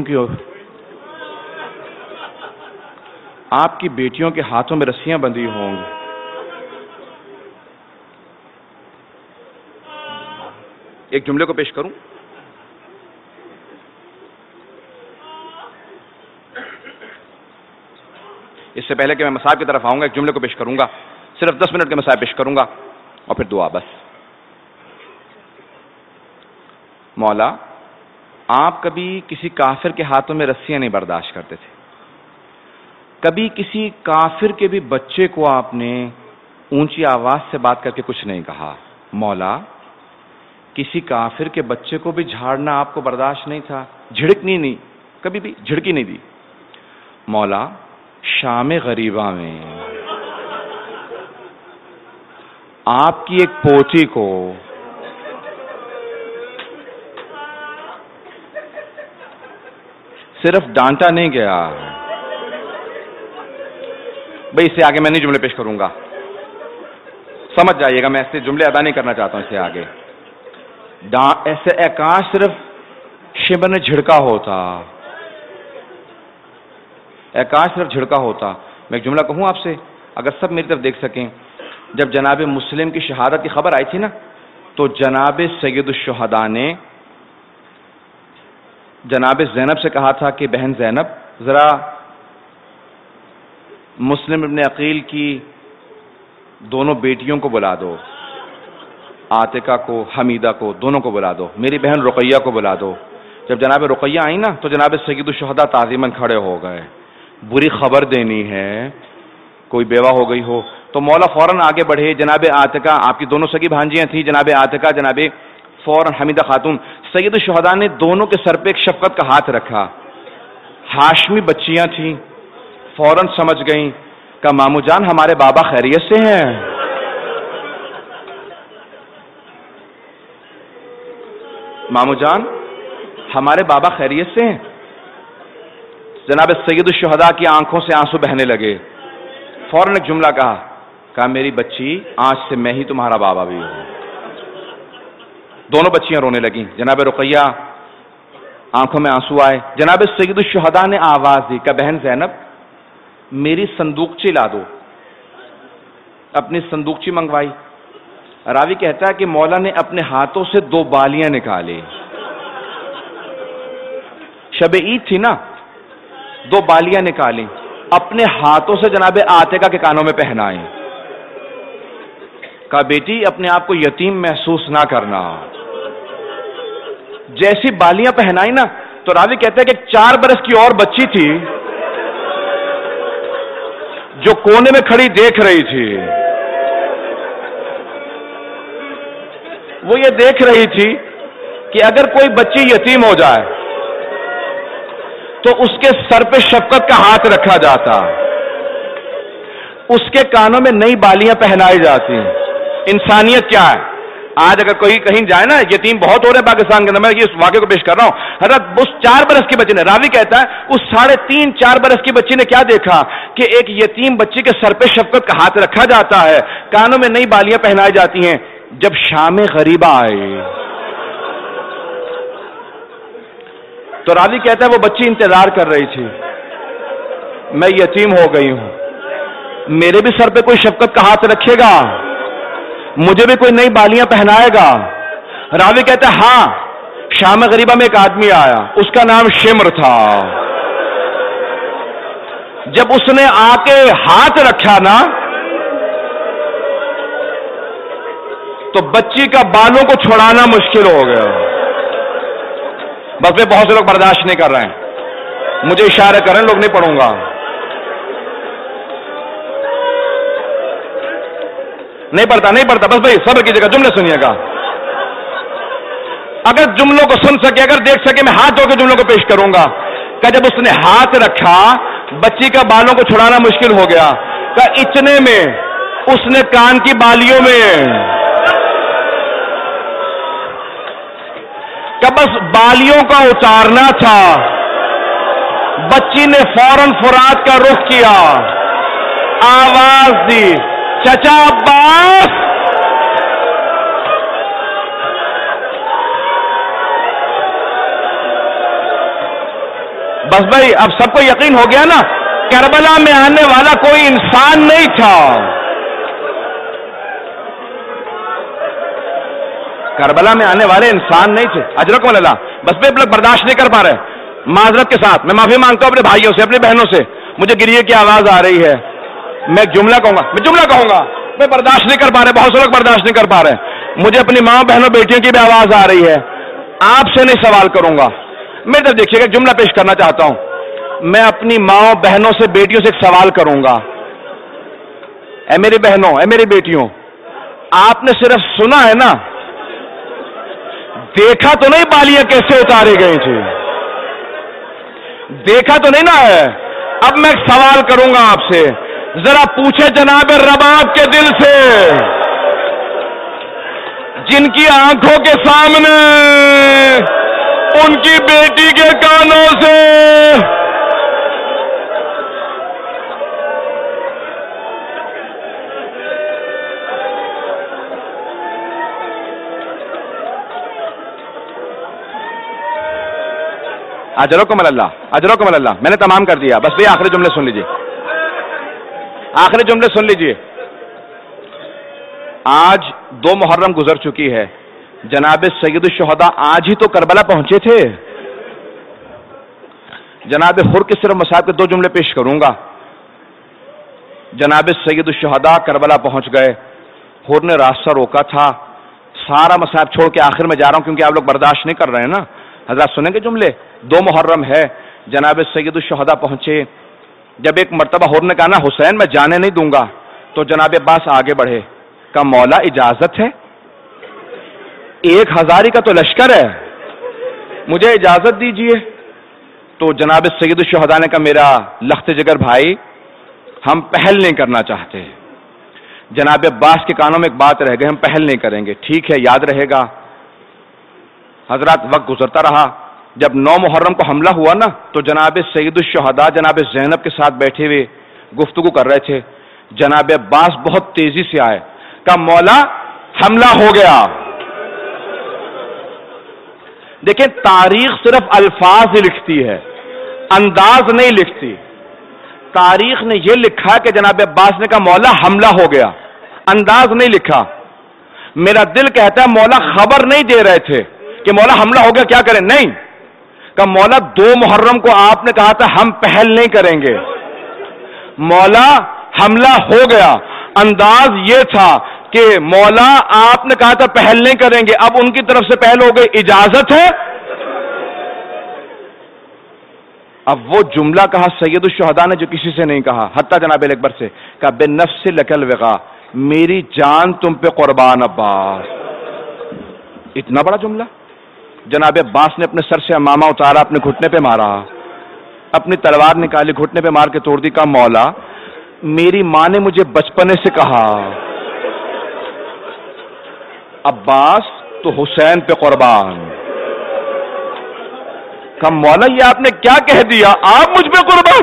بیٹیوں کے ہاتھوں میں رسیاں بندھی ہوں گی، ایک جملے کو پیش کروں، اس سے پہلے کہ میں مصاحب کی طرف آؤں گا ایک جملے کو پیش کروں گا، صرف 10 منٹ کے مصاحب پیش کروں گا اور پھر دعا بس۔ مولا آپ کبھی کسی کافر کے ہاتھوں میں رسیاں نہیں برداشت کرتے تھے، کبھی کسی کافر کے بھی بچے کو آپ نے اونچی آواز سے بات کر کے کچھ نہیں کہا۔ مولا کسی کافر کے بچے کو بھی جھاڑنا آپ کو برداشت نہیں تھا، جھڑکنی نہیں، کبھی بھی جھڑکی نہیں دی۔ مولا شام غریبہ میں آپ کی ایک پوتی کو صرف ڈانٹا نہیں گیا، بھئی اس سے آگے میں نہیں جملے پیش کروں گا، سمجھ جائیے گا، میں ایسے جملے ادا نہیں کرنا چاہتا ہوں اس سے آگے۔ ایسے کاش صرف شبر نے جھڑکا ہوتا، کاش صرف جھڑکا ہوتا۔ میں ایک جملہ کہوں آپ سے، اگر سب میری طرف دیکھ سکیں، جب جناب مسلم کی شہادت کی خبر آئی تھی نا، تو جناب سید الشہداء نے جناب زینب سے کہا تھا کہ بہن زینب ذرا مسلم ابن عقیل کی دونوں بیٹیوں کو بلا دو، عاتقہ کو، حمیدہ کو، دونوں کو بلا دو، میری بہن رقیہ کو بلا دو۔ جب جناب رقیہ آئی نا تو جناب سید الشہداء تعظیماً کھڑے ہو گئے، بری خبر دینی ہے، کوئی بیوہ ہو گئی ہو، تو مولا فوراً آگے بڑھے، جناب عاتقہ آپ کی دونوں سگی بھانجیاں تھیں، جناب عاتقہ، جناب فوراً حمیدہ خاتون، سید الشہداء نے دونوں کے سر پہ ایک شفقت کا ہاتھ رکھا۔ ہاشمی بچیاں تھیں، فوراً سمجھ گئیں کہ مامو جان ہمارے بابا خیریت سے ہیں، مامو جان ہمارے بابا خیریت سے ہیں۔ جناب سید الشہداء کی آنکھوں سے آنسو بہنے لگے، فوراً ایک جملہ کہا میری بچی آج سے میں ہی تمہارا بابا بھی ہوں۔ دونوں بچیاں رونے لگیں، جناب رقیہ آنکھوں میں آنسو آئے. جناب سید الشہداء نے آواز دی کہ بہن زینب میری صندوقچی لا دو. اپنی صندوقچی منگوائی. راوی کہتا ہے کہ مولا نے اپنے ہاتھوں سے 2 بالیاں نکالی. شب عید تھی نا, 2 بالیاں نکالی, اپنے ہاتھوں سے جناب عاتقہ کے کانوں میں پہنائی. کہا بیٹی اپنے آپ کو یتیم محسوس نہ کرنا. جیسی بالیاں پہنائی نا تو راوی کہتا ہے کہ 4 برس کی اور بچی تھی جو کونے میں کھڑی دیکھ رہی تھی. وہ یہ دیکھ رہی تھی کہ اگر کوئی بچی یتیم ہو جائے تو اس کے سر پہ شفقت کا ہاتھ رکھا جاتا, اس کے کانوں میں نئی بالیاں پہنائی جاتی. انسانیت کیا ہے؟ آج اگر کوئی کہیں جائے نا, یتیم بہت ہو رہے پاکستان کے اندر, میں اس واقعے کو پیش کر رہا ہوں. حضرت اس 4 برس کی بچی نے, راوی کہتا ہے اس 3.5-4 برس کی بچی نے کیا دیکھا کہ ایک یتیم بچی کے سر پہ شفقت کا ہاتھ رکھا جاتا ہے, کانوں میں نئی بالیاں پہنائی جاتی ہیں. جب شام غریبہ آئی تو راوی کہتا ہے وہ بچی انتظار کر رہی تھی, میں یتیم ہو گئی ہوں, میرے بھی سر پہ کوئی شفقت کا ہاتھ رکھے گا, مجھے بھی کوئی نئی بالیاں پہنائے گا. راوی کہتا ہے ہاں. شام غریبہ میں ایک آدمی آیا, اس کا نام شمر تھا. جب اس نے آ کے ہاتھ رکھا نا تو بچی کا بالوں کو چھڑانا مشکل ہو گیا. بس میں بہت سے لوگ برداشت نہیں کر رہے ہیں, مجھے اشارے کر رہے ہیں, لوگ نہیں پڑھوں گا. نہیں پڑھتا بس بھائی صبر کیجیے گا, جملے سنیے گا. اگر جملوں کو سن سکے, اگر دیکھ سکے, میں ہاتھ دھو کے جملوں کو پیش کروں گا. کہ جب اس نے ہاتھ رکھا بچی کا بالوں کو چھڑانا مشکل ہو گیا. کہ اتنے میں اس نے کان کی بالیوں میں کہ بس بالیوں کا اتارنا تھا, بچی نے فوراً فرات کا رخ کیا, آواز دی چچا عباس. بس بھائی اب سب کو یقین ہو گیا نا, کربلا میں آنے والا کوئی انسان نہیں تھا. کربلا میں آنے والے انسان نہیں تھے. اجرکم اللہ. بس میں لوگ برداشت نہیں کر پا رہے, معذرت کے ساتھ میں معافی مانگتا ہوں اپنے بھائیوں سے, اپنی بہنوں سے. مجھے گریے کی آواز آ رہی ہے, میں جملہ کہوں گا, میں برداشت نہیں کر پا رہے, بہت سے لوگ برداشت نہیں کر پا رہے. مجھے اپنی ماں بہنوں بیٹیوں کی بھی آواز آ رہی ہے. آپ سے نہیں سوال کروں گا, میں ادھر دیکھیے گا, جملہ پیش کرنا چاہتا ہوں. میں اپنی ماں بہنوں سے بیٹیوں سے ایک سوال کروں گا. اے میری بہنوں, اے میری بیٹیوں, آپ نے صرف سنا ہے نا, دیکھا تو نہیں بالیاں کیسے اتاری گئی تھی, دیکھا تو نہیں نا ہے. اب میں ایک سوال کروں گا آپ سے, ذرا پوچھے جناب رباب کے دل سے, جن کی آنکھوں کے سامنے ان کی بیٹی کے کانوں سے اجرکم اللہ. میں نے تمام کر دیا, بس یہ آخری جملے سن لیجیے, آخری جملے سن لیجیے. آج 2 محرم گزر چکی ہے. جناب سید الشہداء آج ہی تو کربلا پہنچے تھے. جناب حر کے صرف مصاحب کے 2 جملے پیش کروں گا. جناب سید الشہداء کربلا پہنچ گئے. حر نے راستہ روکا تھا. سارا مصاحب چھوڑ کے آخر میں جا رہا ہوں کیونکہ آپ لوگ برداشت نہیں کر رہے ہیں نا. حضرات سنیں گے جملے. 2 محرم ہے, جناب سید الشہداء پہنچے. جب ایک مرتبہ حر نے کہا نا حسین میں جانے نہیں دوں گا, تو جناب عباس آگے بڑھے. کہا مولا اجازت ہے, 1000 کا تو لشکر ہے, مجھے اجازت دیجئے. تو جناب سید الشہداء نے کہا میرا لخت جگر بھائی, ہم پہل نہیں کرنا چاہتے. جناب عباس کے کانوں میں ایک بات رہ گئی, ہم پہل نہیں کریں گے. ٹھیک ہے, یاد رہے گا. حضرات وقت گزرتا رہا. جب 9 محرم کو حملہ ہوا نا, تو جناب سید الشہداء جناب زینب کے ساتھ بیٹھے ہوئے گفتگو کر رہے تھے. جناب عباس بہت تیزی سے آئے. کہا مولا حملہ ہو گیا. دیکھیں تاریخ صرف الفاظ ہی لکھتی ہے، انداز نہیں لکھتی. تاریخ نے یہ لکھا کہ جناب عباس نے کہا مولا حملہ ہو گیا، انداز نہیں لکھا. میرا دل کہتا ہے مولا خبر نہیں دے رہے تھے کہ مولا حملہ ہو گیا کیا کریں، نہیں کہ مولا 2 محرم کو آپ نے کہا تھا ہم پہل نہیں کریں گے. مولا حملہ ہو گیا، انداز یہ تھا کہ مولا آپ نے کہا تھا پہل نہیں کریں گے، اب ان کی طرف سے پہل ہو گئی، اجازت ہے. اب وہ جملہ کہا سید الشہداء نے جو کسی سے نہیں کہا، حتیٰ جناب اکبر سے، کہا بے نفس لکل وغا، میری جان تم پہ قربان عباس. اتنا بڑا جملہ. جناب عباس نے اپنے سر سے امامہ اتارا، اپنے گھٹنے پہ مارا، اپنی تلوار نکالی، گھٹنے پہ مار کے توڑ دی. کہا مولا میری ماں نے مجھے بچپنے سے کہا عباس تو حسین پہ قربان. کہا مولا یہ آپ نے کیا کہہ دیا، آپ مجھ پہ قربان.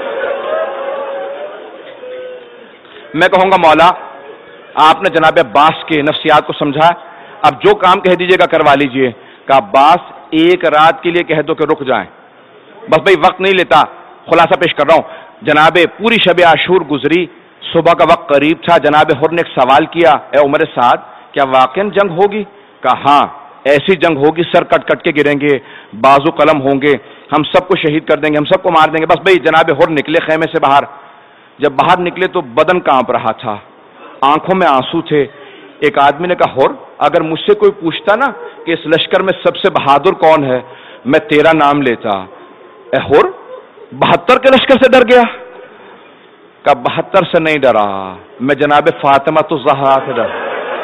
میں کہوں گا مولا آپ نے جناب عباس کے نفسیات کو سمجھا، اب جو کام کہہ دیجیے گا کروا لیجیے. کہ عباس ایک رات کے لیے کہہ دو کہ رک جائیں، بس بھائی وقت نہیں لیتا، خلاصہ پیش کر رہا ہوں. جناب پوری شب عاشور گزری، صبح کا وقت قریب تھا. جناب حر نے ایک سوال کیا، اے عمر سعد کیا واقعاً جنگ ہوگی؟ کہا ہاں ایسی جنگ ہوگی، سر کٹ کٹ کے گریں گے، بازو قلم ہوں گے، ہم سب کو شہید کر دیں گے، ہم سب کو مار دیں گے. بس بھائی جناب حر نکلے خیمے سے باہر. جب باہر نکلے تو بدن کانپ رہا تھا، آنکھوں میں آنسو تھے. ایک آدمی نے کہا حر اگر مجھ سے کوئی پوچھتا نا کہ اس لشکر میں سب سے بہادر کون ہے، میں تیرا نام لیتا. اے حر 72 کے لشکر سے ڈر گیا؟ کہ 72 سے نہیں ڈرا، میں جناب فاطمہ الزہرا سے ڈرا.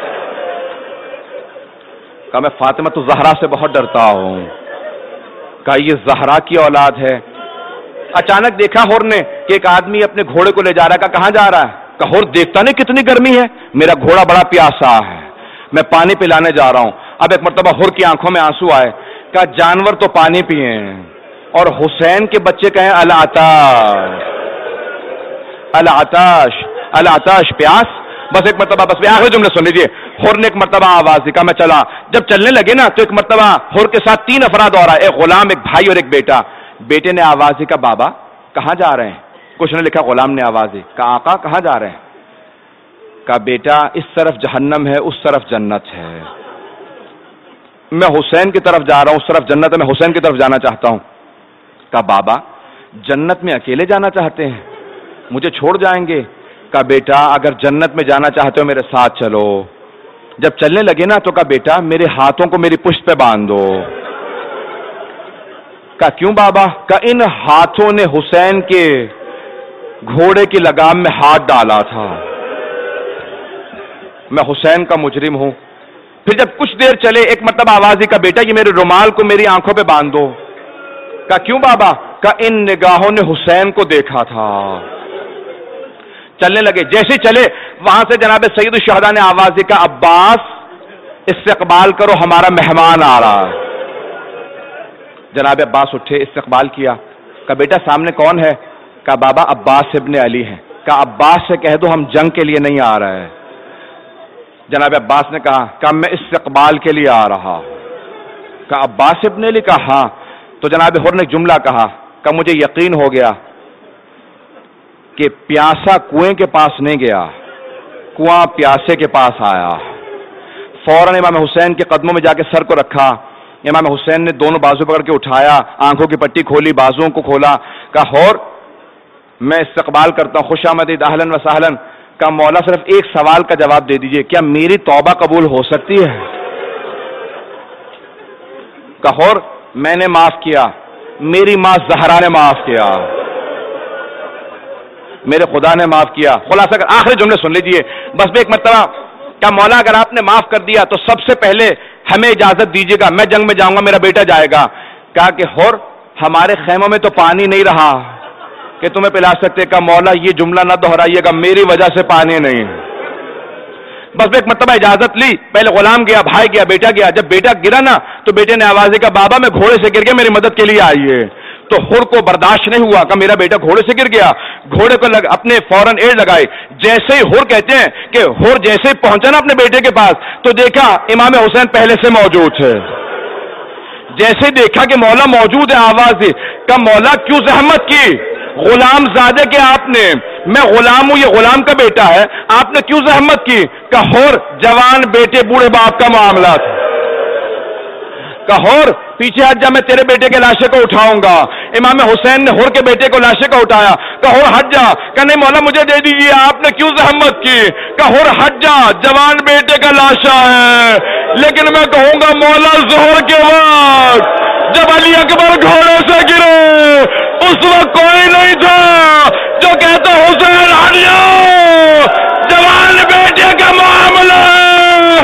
کہ میں فاطمہ الزہرا سے بہت ڈرتا ہوں. کہ یہ زہرا کی اولاد ہے. اچانک دیکھا حر نے کہ ایک آدمی اپنے گھوڑے کو لے جا رہا ہے. کہاں جا رہا ہے؟ کہ حر دیکھتا نہیں کتنی گرمی ہے، میرا گھوڑا بڑا پیاسا ہے، میں پانی پلانے جا رہا ہوں. اب ایک مرتبہ حر کی آنکھوں میں آنسو آئے. کہا جانور تو پانی پئیں اور حسین کے بچے کہیں العطاش العطاش العطاش، پیاس. بس ایک مرتبہ بس آخری جملے سن لیجیے. حر نے ایک مرتبہ آواز دی. کہا میں چلا. جب چلنے لگے نا تو ایک مرتبہ حر کے ساتھ 3 افراد اور آئے، ایک غلام، ایک بھائی اور ایک بیٹا. بیٹے نے آواز دی. کہا بابا کہاں جا رہے ہیں؟ کچھ نے لکھا غلام نے آواز دی. کہا آقا کہاں جا رہے ہیں؟ کہا بیٹا اس طرف جہنم ہے، اس طرف جنت ہے. میں حسین کی طرف جا رہا ہوں، اس طرف جنت ہے، میں حسین کی طرف جانا چاہتا ہوں. کہا بابا جنت میں اکیلے جانا چاہتے ہیں، مجھے چھوڑ جائیں گے؟ کہا بیٹا اگر جنت میں جانا چاہتے ہو میرے ساتھ چلو. جب چلنے لگے نا تو کہا بیٹا میرے ہاتھوں کو میری پشت پہ باندھ دو. کہا کیوں بابا؟ کہا ان ہاتھوں نے حسین کے گھوڑے کی لگام میں ہاتھ ڈالا تھا، میں حسین کا مجرم ہوں. پھر جب کچھ دیر چلے ایک مرتبہ آواز دی. کہا بیٹا یہ میرے رومال کو میری آنکھوں پہ باندھ دو. کہا کیوں بابا؟ کہا ان نگاہوں نے حسین کو دیکھا تھا. چلنے لگے. جیسے چلے وہاں سے جناب سید الشہداء نے آواز دی. کہا عباس استقبال کرو ہمارا مہمان آ رہا ہے. جناب عباس اٹھے، استقبال کیا. کہا بیٹا سامنے کون ہے؟ کہا بابا عباس ابن علی ہیں. کہا عباس سے کہہ دو ہم جنگ کے لیے نہیں آ رہے ہیں. جناب عباس نے کہا میں استقبال کے لیے آ رہا. کہا عباس ابن علی؟ کہا ہاں. تو جناب حر نے جملہ کہا کہ مجھے یقین ہو گیا کہ پیاسا کنویں کے پاس نہیں گیا، کنواں پیاسے کے پاس آیا. فوراً امام حسین کے قدموں میں جا کے سر کو رکھا. امام حسین نے دونوں بازو پکڑ کے اٹھایا، آنکھوں کی پٹی کھولی، بازوؤں کو کھولا. کہا حر میں استقبال کرتا ہوں، خوش آمدید، اہلاً و سہلاً. کہا مولا صرف ایک سوال کا جواب دے دیجئے، کیا میری توبہ قبول ہو سکتی ہے؟ کہا حر میں نے معاف کیا، میری ماں زہرا نے معاف کیا، میرے خدا نے معاف کیا. خلاصہ کر آخری جملے سن لیجئے بس بھی ایک مرتبہ. کہا مولا اگر آپ نے معاف کر دیا تو سب سے پہلے ہمیں اجازت دیجیے گا، میں جنگ میں جاؤں گا، میرا بیٹا جائے گا. کہا کہ حر ہمارے خیموں میں تو پانی نہیں رہا کہ تمہیں پلا سکتے. کہا مولا یہ جملہ نہ دہرائیے گا، میری وجہ سے پانی نہیں. بس ایک مرتبہ اجازت لی. پہلے غلام گیا، بھائی گیا، بیٹا گیا. جب بیٹا گرا نا تو بیٹے نے آواز دی. کہا بابا میں گھوڑے سے گر گیا، میری مدد کے لیے آئیے. تو حر کو برداشت نہیں ہوا کہ میرا بیٹا گھوڑے سے گر گیا. گھوڑے کو اپنے فوراً ایڑ لگائے. جیسے ہی حر کہتے ہیں کہ حر جیسے ہی پہنچا نا اپنے بیٹے کے پاس تو دیکھا امام حسین پہلے سے موجود تھے. جیسے دیکھا کہ مولا موجود ہے آواز دی، کہا مولا کیوں زحمت کی؟ غلام زادے کے آپ نے، میں غلام ہوں، یہ غلام کا بیٹا ہے، آپ نے کیوں زحمت کی؟ کہا ہور جوان بیٹے بوڑھے باپ کا معاملہ تھا، کہا ہور پیچھے ہٹ جا، میں تیرے بیٹے کے لاشے کو اٹھاؤں گا۔ امام حسین نے ہور کے بیٹے کو لاشے کو اٹھایا، کہا ہور ہٹ جا، کہا نہیں مولا مجھے دے دیجیے، آپ نے کیوں زحمت کی؟ کہا ہور ہٹ جا، جوان بیٹے کا لاشا ہے، لیکن میں کہوں گا مولا ظہر کے وقت جب علی اکبر گھوڑے سے گرے اس وقت کوئی نہیں تھا جو کہتا حسین ہٹ جاؤ، جوان بیٹے کا معاملہ ہے۔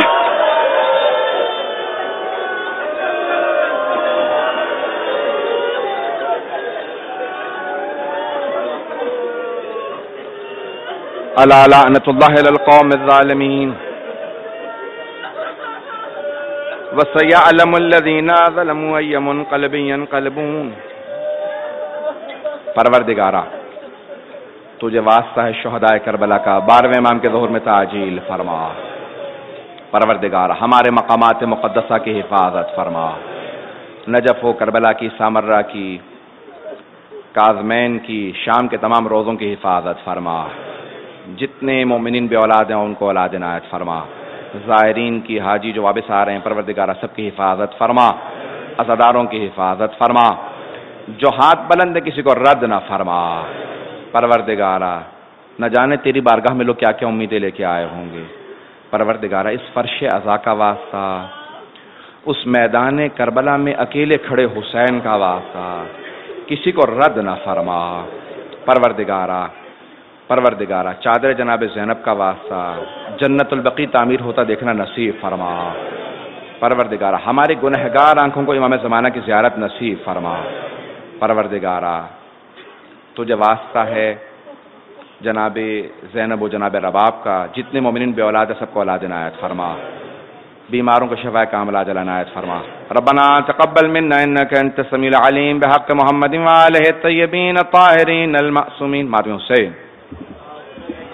الا لعنۃ اللہ علی القوم الظالمین وسيعلم الذين ظلموا أي منقلب ينقلبون۔ پروردگارا تجھے واسطہ ہے شہدائے کربلا کا، 12ویں امام کے ظہور میں تعجیل فرما۔ پروردگارا ہمارے مقامات مقدسہ کی حفاظت فرما، نجف و کربلا کی، سامرہ کی، کاظمین کی، شام کے تمام روزوں کی حفاظت فرما۔ جتنے مومنین بے اولاد ہیں ان کو اولاد عنایت فرما۔ زائرین کی، حاجی جو واپس آ رہے ہیں پروردگارہ سب کی حفاظت فرما، عزاداروں کی حفاظت فرما، جو ہاتھ بلند ہے کسی کو رد نہ فرما۔ پروردگارہ نہ جانے تیری بارگاہ میں لوگ کیا کیا امیدیں لے کے آئے ہوں گے۔ پروردگارہ اس فرش عزا کا واسطہ، اس میدان کربلا میں اکیلے کھڑے حسین کا واسطہ، کسی کو رد نہ فرما۔ پروردگارہ چادر جناب زینب کا واسطہ جنت البقیع تعمیر ہوتا دیکھنا نصیب فرما۔ پروردگارہ ہماری گنہگار آنکھوں کو امام زمانہ کی زیارت نصیب فرما۔ پروردگارہ تجھے واسطہ ہے جناب زینب و جناب رباب کا، جتنے مومنین بے اولاد ہے سب کو اولاد عنایت فرما، بیماروں کو شفاء کاملہ عاجلہ عنایت فرما۔ ربنا تقبل منا انك انت السميع العليم بحق محمد وآلہ الطیبین الطاہرین المعصومین۔ ماتم حسین